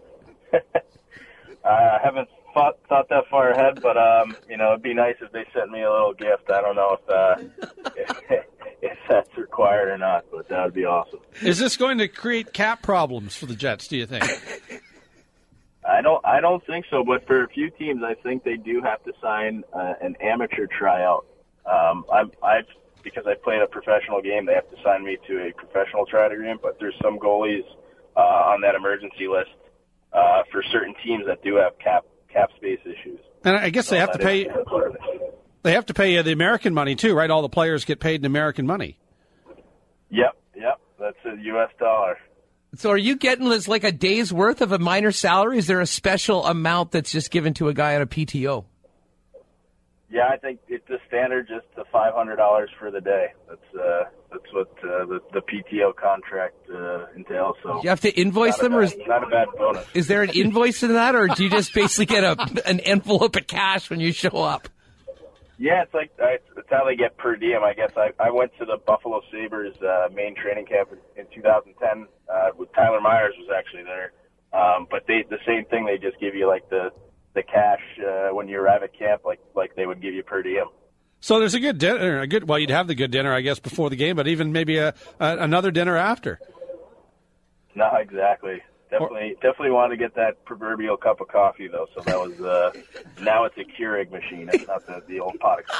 I haven't thought, thought that far ahead, but, um, you know, it'd be nice if they sent me a little gift. I don't know if, uh, if, if that's required or not, but that would be awesome. Is this going to create cap problems for the Jets, do you think? I don't. I don't think so. But for a few teams, I think they do have to sign uh, an amateur tryout. Um, I'm, I've because I played a professional game. They have to sign me to a professional tryout agreement. But there's some goalies uh, on that emergency list uh, for certain teams that do have cap cap space issues. And I guess so they have to pay. They have to pay uh, the American money too, right? All the players get paid in American money. Yep. Yep. That's a U S dollar. So are you getting this like a day's worth of a minor salary? Is there a special amount that's just given to a guy on a P T O? Yeah, I think it's the standard, just the five hundred dollars for the day. That's uh, that's what uh, the, the P T O contract uh, entails. So do you have to invoice them, bad, or is not a bad bonus? Is there an invoice in that, or do you just basically get a an envelope of cash when you show up? Yeah, it's like I, it's how they get per diem. I guess I, I went to the Buffalo Sabres uh, main training camp in, in two thousand ten. Uh, with Tyler Myers was actually there, um, but they the same thing. They just give you like the the cash uh, when you arrive at camp, like like they would give you per diem. So there's a good dinner, a good. Well, you'd have the good dinner, I guess, before the game, but even maybe a, a another dinner after. No, exactly. Definitely, definitely want to get that proverbial cup of coffee, though. So that was, uh, now it's a Keurig machine. It's not the, the old pot.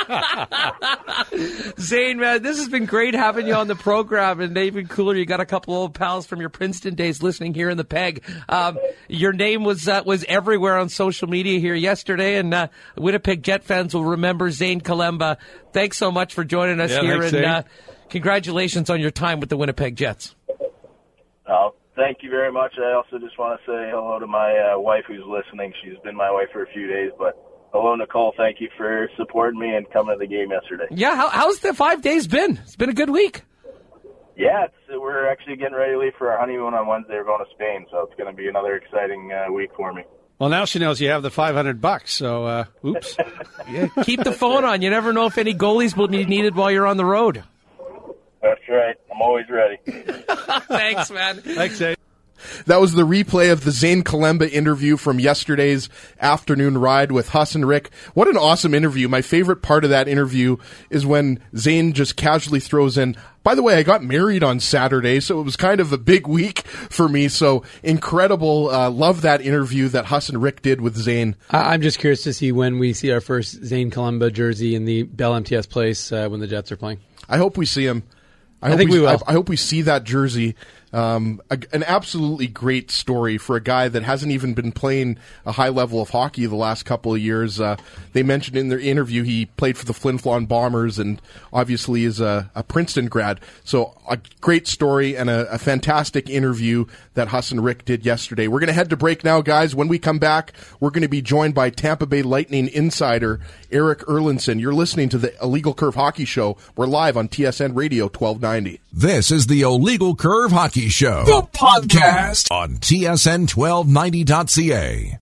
Zane, man, this has been great having you on the program. And even cooler, you got a couple old pals from your Princeton days listening here in the Peg. Um, your name was uh, was everywhere on social media here yesterday, and uh, Winnipeg Jet fans will remember Zane Kalemba. Thanks so much for joining us yeah, here, thanks, and uh, congratulations on your time with the Winnipeg Jets. Oh, thank you very much. I also just want to say hello to my uh, wife who's listening. She's been my wife for a few days, but hello, Nicole. Thank you for supporting me and coming to the game yesterday. Yeah, how, how's the five days been? It's been a good week. Yeah, it's, we're actually getting ready to leave for our honeymoon on Wednesday. We're going to Spain, so it's going to be another exciting uh, week for me. Well, now she knows you have the five hundred bucks, so uh, oops. Yeah, keep the phone on. You never know if any goalies will be needed while you're on the road. That's right. I'm always ready. Thanks, man. Thanks, Zane. That was the replay of the Zane Kalemba interview from yesterday's afternoon ride with Huss and Rick. What an awesome interview. My favorite part of that interview is when Zane just casually throws in, by the way, I got married on Saturday, so it was kind of a big week for me. So incredible. Uh, love that interview that Huss and Rick did with Zane. I'm just curious to see when we see our first Zane Kalemba jersey in the Bell M T S place uh, when the Jets are playing. I hope we see him. I, I hope think we will. I, I hope we see that jersey. Um, a, an absolutely great story for a guy that hasn't even been playing a high level of hockey the last couple of years. Uh, they mentioned in their interview he played for the Flin Flon Bombers and obviously is a, a Princeton grad. So a great story and a, a fantastic interview that Huss and Rick did yesterday. We're going to head to break now, guys. When we come back, we're going to be joined by Tampa Bay Lightning insider Eric Erlinson. You're listening to the Illegal Curve Hockey Show. We're live on T S N Radio twelve ninety. This is the Illegal Curve Hockey Show, the podcast on T S N twelve ninety dot C A.